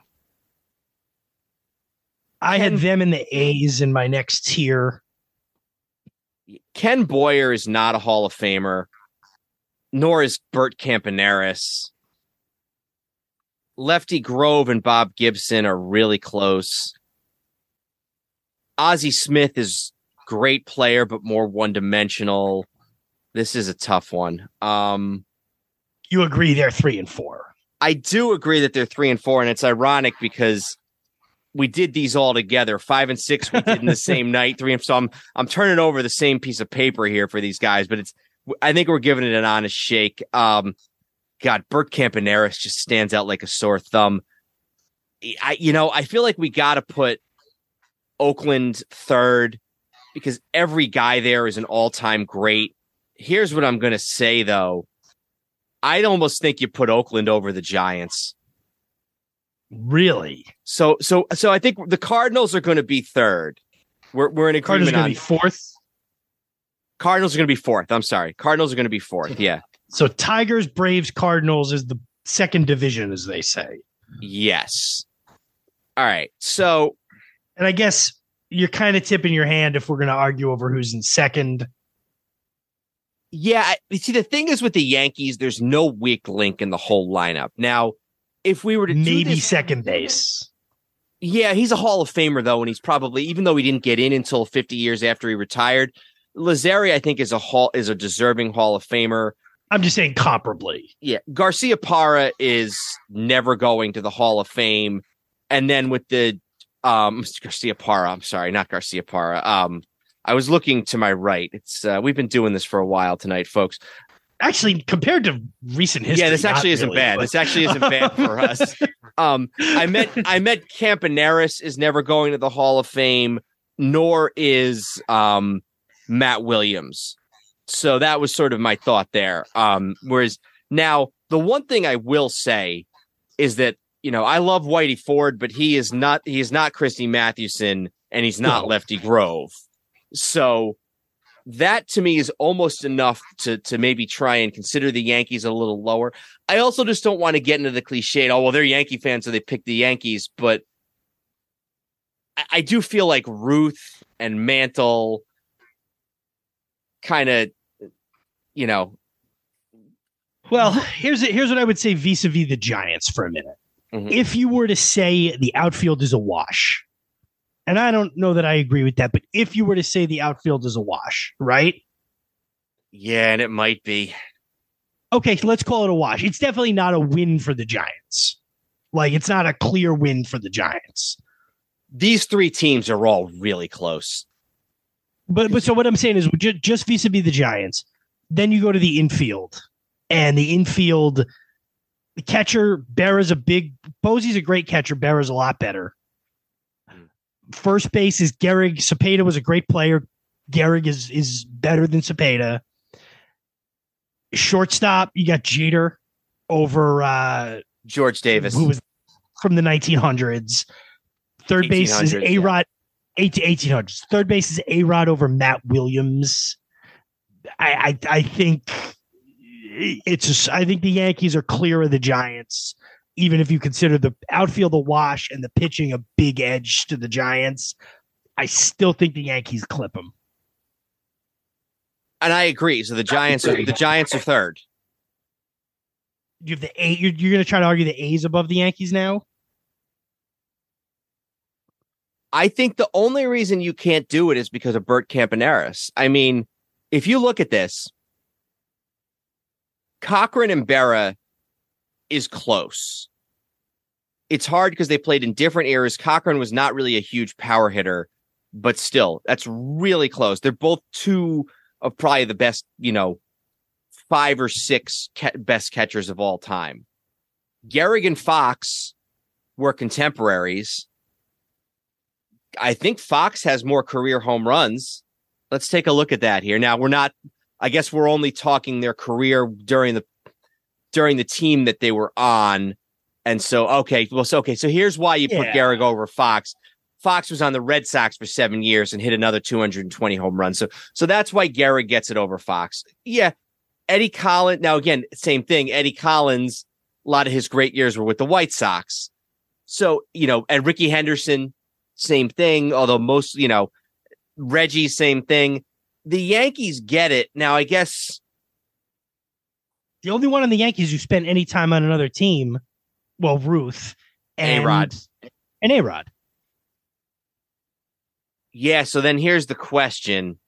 I had Ken- them in the A's in my next tier. Ken Boyer is not a Hall of Famer, nor is Bert Campaneris. Lefty Grove and Bob Gibson are really close. Ozzie Smith is a great player, but more one-dimensional. This is a tough one. Um, You agree they're three and four. I do agree that they're three and four, and it's ironic because we did these all together. Five and six we did in the same night. Three and so I'm I'm turning over the same piece of paper here for these guys, but it's I think we're giving it an honest shake. Um, God, Bert Campaneris just stands out like a sore thumb. I you know I feel like we got to put Oakland third because every guy there is an all-time great. Here's what I'm going to say though. I'd almost think you put Oakland over the Giants. Really? So, so, so I think the Cardinals are going to be third. We're we're in Cardinals agreement going on to be fourth. Cardinals are going to be fourth. I'm sorry, Cardinals are going to be fourth. Yeah, So Tigers, Braves, Cardinals is the second division, as they say. yes. All right. So, And I guess you're kind of tipping your hand if we're going to argue over who's in second. yeah. I- See, the thing is with the Yankees, there's no weak link in the whole lineup. Now, if we were to do Maybe this- second base. yeah, he's a Hall of Famer though, and he's probably even though he didn't get in until fifty years after he retired. Lazari, I think, is a hall is a deserving Hall of Famer. I'm just saying comparably. Yeah, Garcia Parra is never going to the Hall of Fame, and then with the um Garcia Parra, I'm sorry, not Garcia Parra. Um, I was looking to my right. It's uh, we've been doing this for a while tonight, folks. Actually, compared to recent history, yeah, this actually not isn't really, bad. but- This actually isn't bad for us. Um, I meant I meant Campaneris is never going to the Hall of Fame, nor is um Matt Williams. So that was sort of my thought there. Um, whereas now the one thing I will say is that, you know, I love Whitey Ford, but he is not he is not Christy Mathewson and he's not No. Lefty Grove. So that to me is almost enough to to maybe try and consider the Yankees a little lower. I also just don't want to get into the cliche, oh, well, they're Yankee fans, so they picked the Yankees. But I, I do feel like Ruth and Mantle kind of, you know. Well, here's here's what I would say vis-a-vis the Giants for a minute. Mhm. If you were to say the outfield is a wash, and I don't know that I agree with that, but if you were to say the outfield is a wash, right? Yeah, and it might be. Okay, so let's call it a wash. It's definitely not a win for the Giants. Like, it's not a clear win for the Giants. These three teams are all really close. But but so what I'm saying is ju- just vis-a-vis the Giants, then you go to the infield, and the infield, the catcher, Berra's a big, Posey's a great catcher. Berra's a lot better. First base is Gehrig. Cepeda was a great player. Gehrig is is better than Cepeda. Shortstop, you got Jeter over uh, George Davis. who was from the nineteen hundreds. Third base is eighteen hundreds, A Rod, eighteen hundreds. Third base is A Rod over Matt Williams. I, I I think it's just, I think the Yankees are clear of the Giants, even if you consider the outfield a wash and the pitching a big edge to the Giants. I still think the Yankees clip them. And I agree. So the Giants are the Giants are third. You have the A. You're, you're going to try to argue the A's above the Yankees now. I think the only reason you can't do it is because of Bert Campaneris. I mean, if you look at this, Cochran and Berra is close. It's hard because they played in different eras. Cochran was not really a huge power hitter, but still, that's really close. They're both two of probably the best, you know, five or six ca- best catchers of all time. Gehrig and Fox were contemporaries. I think Fox has more career home runs. Let's take a look at that here. Now, we're not, I guess we're only talking their career during the during the team that they were on. And so, okay, well, so, okay, so here's why you put Yeah. Gehrig over Fox. Fox was on the Red Sox for seven years and hit another two hundred twenty home runs. So, so that's why Gehrig gets it over Fox. Yeah. Eddie Collins. Now, again, same thing. Eddie Collins, a lot of his great years were with the White Sox. So, you know, and Ricky Henderson, same thing. Although most, you know, Reggie, same thing. The Yankees get it. Now, I guess The only one on the Yankees who spent any time on another team, well, Ruth and A-Rod. and A-Rod. Yeah, so then here's the question.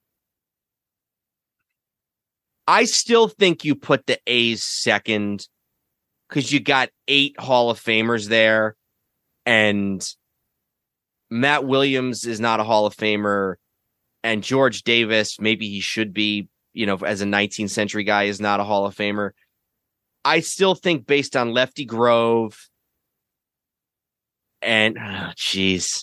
I still think you put the A's second because you got eight Hall of Famers there, and Matt Williams is not a Hall of Famer, and George Davis, maybe he should be, you know, as a nineteenth century guy, is not a Hall of Famer. I still think based on Lefty Grove and, oh, geez.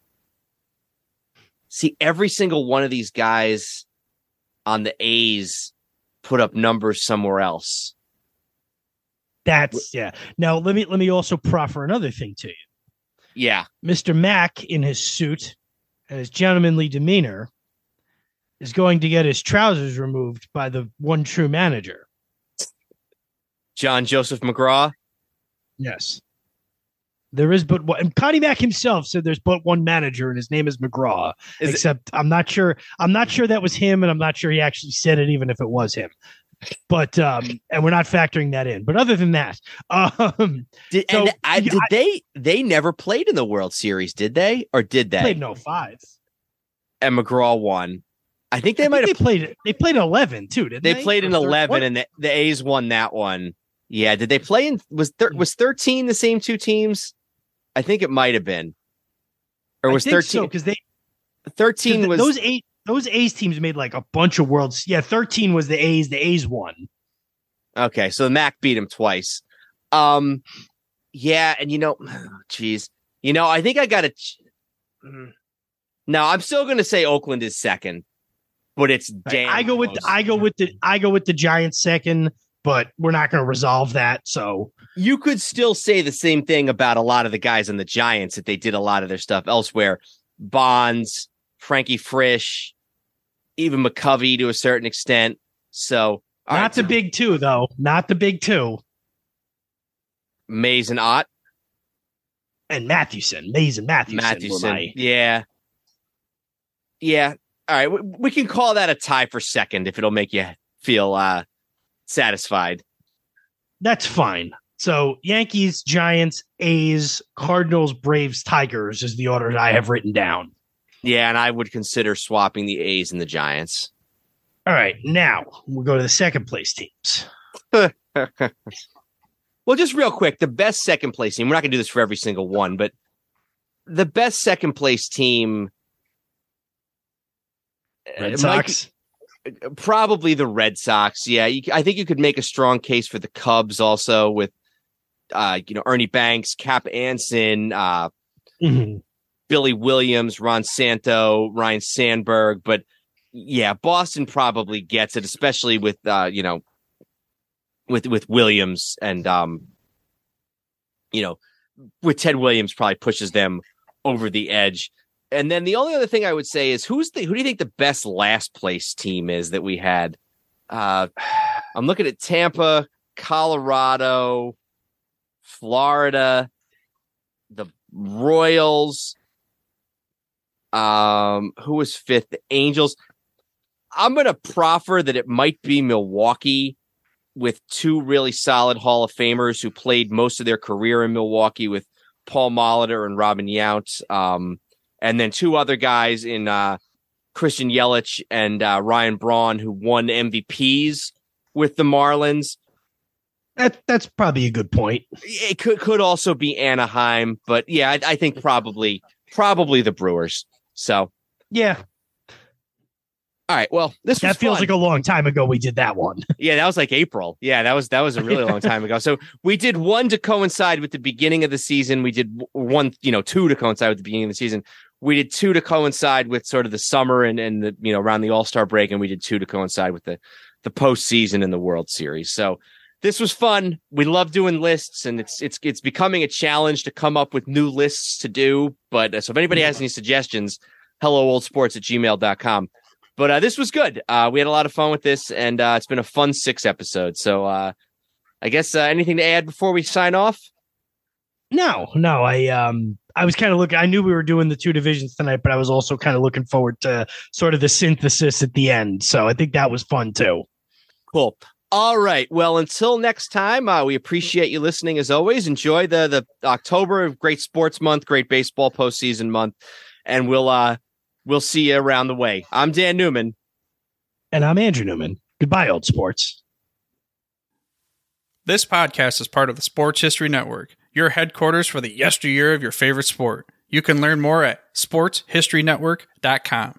See, every single one of these guys on the A's put up numbers somewhere else. That's yeah. Now let me let me also proffer another thing to you. Yeah. Mister Mack, in his suit and his gentlemanly demeanor, is going to get his trousers removed by the one true manager. John Joseph McGraw. Yes. There is but one. And Connie Mack himself said there's but one manager, and his name is McGraw. Is it- except I'm not sure. I'm not sure that was him, and I'm not sure he actually said it, even if it was him. But um, and we're not factoring that in. But other than that, um, Did, So, and I, yeah, did I- they they never played in the World Series, did they? Or did they? played no five. And McGraw won. I think they I might think have they played. They played eleven too, didn't they? they played in Or thir- eleven what? and the, the A's won that one. Yeah, did they play in was thir- was thirteen the same two teams? I think it might have been. Or was I think thirteen because they thirteen th- was those eight those A's teams made like a bunch of worlds. Yeah, thirteen was the A's. The A's won. Okay, so Mac beat him twice. Um, yeah, and you know, geez, you know, I think I got to. No, I'm still going to say Oakland is second, but it's damn. I go with close. I go with the I go with the Giants second, but we're not going to resolve that. So You could still say the same thing about a lot of the guys on the Giants that they did a lot of their stuff elsewhere. Bonds, Frankie Frisch, even McCovey to a certain extent. So all not right, the so big two though. Not the big two. Mays and Ott, And Mathewson, Mays and Mathewson. were Mathewson, my- yeah, yeah. All right, we, we can call that a tie for second if it'll make you feel uh, satisfied. That's fine. So Yankees, Giants, A's, Cardinals, Braves, Tigers is the order that I have written down. Yeah, and I would consider swapping the A's and the Giants. All right, now we'll go to the second place teams. Well, just real quick, the best second place team, we're not going to do this for every single one, but the best second place team. Red it might Sox. be- probably the Red Sox. Yeah, you, I think you could make a strong case for the Cubs also with, uh, you know, Ernie Banks, Cap Anson, uh, Mhm. Billy Williams, Ron Santo, Ryan Sandberg. But yeah, Boston probably gets it, especially with, uh, you know, with, with Williams and, um, you know, with Ted Williams probably pushes them over the edge. And then the only other thing I would say is who's the, who do you think the best last place team is that we had? Uh, I'm looking at Tampa, Colorado, Florida, the Royals. Um, who was fifth? The Angels. I'm going to proffer that it might be Milwaukee with two really solid Hall of Famers who played most of their career in Milwaukee with Paul Molitor and Robin Yount. Um, and then two other guys in uh, Christian Yelich and uh, Ryan Braun, who won M V Ps with the Marlins. That that's probably a good point. It could could also be Anaheim, but yeah, I, I think probably probably the Brewers. So yeah. All right. Well, this that was feels fun. like a long time ago we did that one. Yeah, that was like April. Yeah, that was that was a really long time ago. So we did one to coincide with the beginning of the season. We did one, you know, two to coincide with the beginning of the season. We did two to coincide with sort of the summer and and the you know around the All-Star break, and we did two to coincide with the the postseason and the World Series. So this was fun. We love doing lists, and it's it's it's becoming a challenge to come up with new lists to do. But uh, so if anybody has any suggestions, hello old sports at gmail dot com. But uh, this was good. Uh, we had a lot of fun with this, and uh, it's been a fun six episodes. So uh, I guess uh, anything to add before we sign off? No, no. I um I was kind of looking. I knew we were doing the two divisions tonight, but I was also kind of looking forward to sort of the synthesis at the end. So I think that was fun too. Cool. All right. Well, until next time, uh, we appreciate you listening as always. Enjoy the the October, great sports month, great baseball postseason month, and we'll uh we'll see you around the way. I'm Dan Newman, and I'm Andrew Newman. Goodbye, old sports. This podcast is part of the Sports History Network, your headquarters for the yesteryear of your favorite sport. You can learn more at sports history network dot com.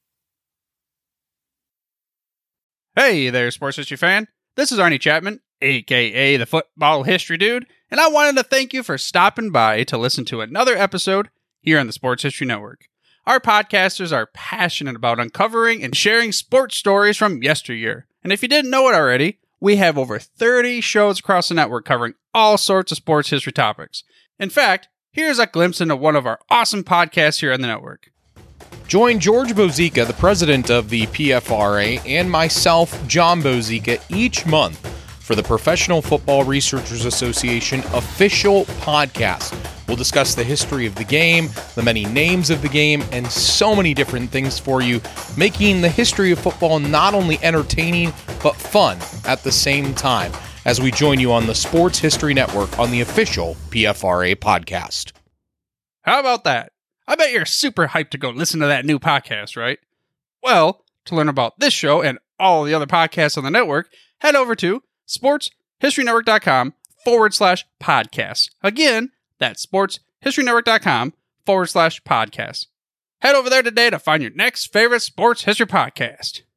Hey there, sports history fan. This is Arnie Chapman, a k a the Football History Dude, and I wanted to thank you for stopping by to listen to another episode here on the Sports History Network. Our podcasters are passionate about uncovering and sharing sports stories from yesteryear. And if you didn't know it already, we have over thirty shows across the network covering all sorts of sports history topics. In fact, here's a glimpse into one of our awesome podcasts here on the network. Join George Bozica, the president of the P F R A, and myself, John Bozica, each month for the Professional Football Researchers Association official podcast. We'll discuss the history of the game, the many names of the game, and so many different things for you, making the history of football not only entertaining, but fun at the same time, as we join you on the Sports History Network on the official P F R A podcast. How about that? I bet you're super hyped to go listen to that new podcast, right? Well, to learn about this show and all the other podcasts on the network, head over to sports history network dot com forward slash podcasts. Again, that's sports history network dot com forward slash podcasts. Head over there today to find your next favorite sports history podcast.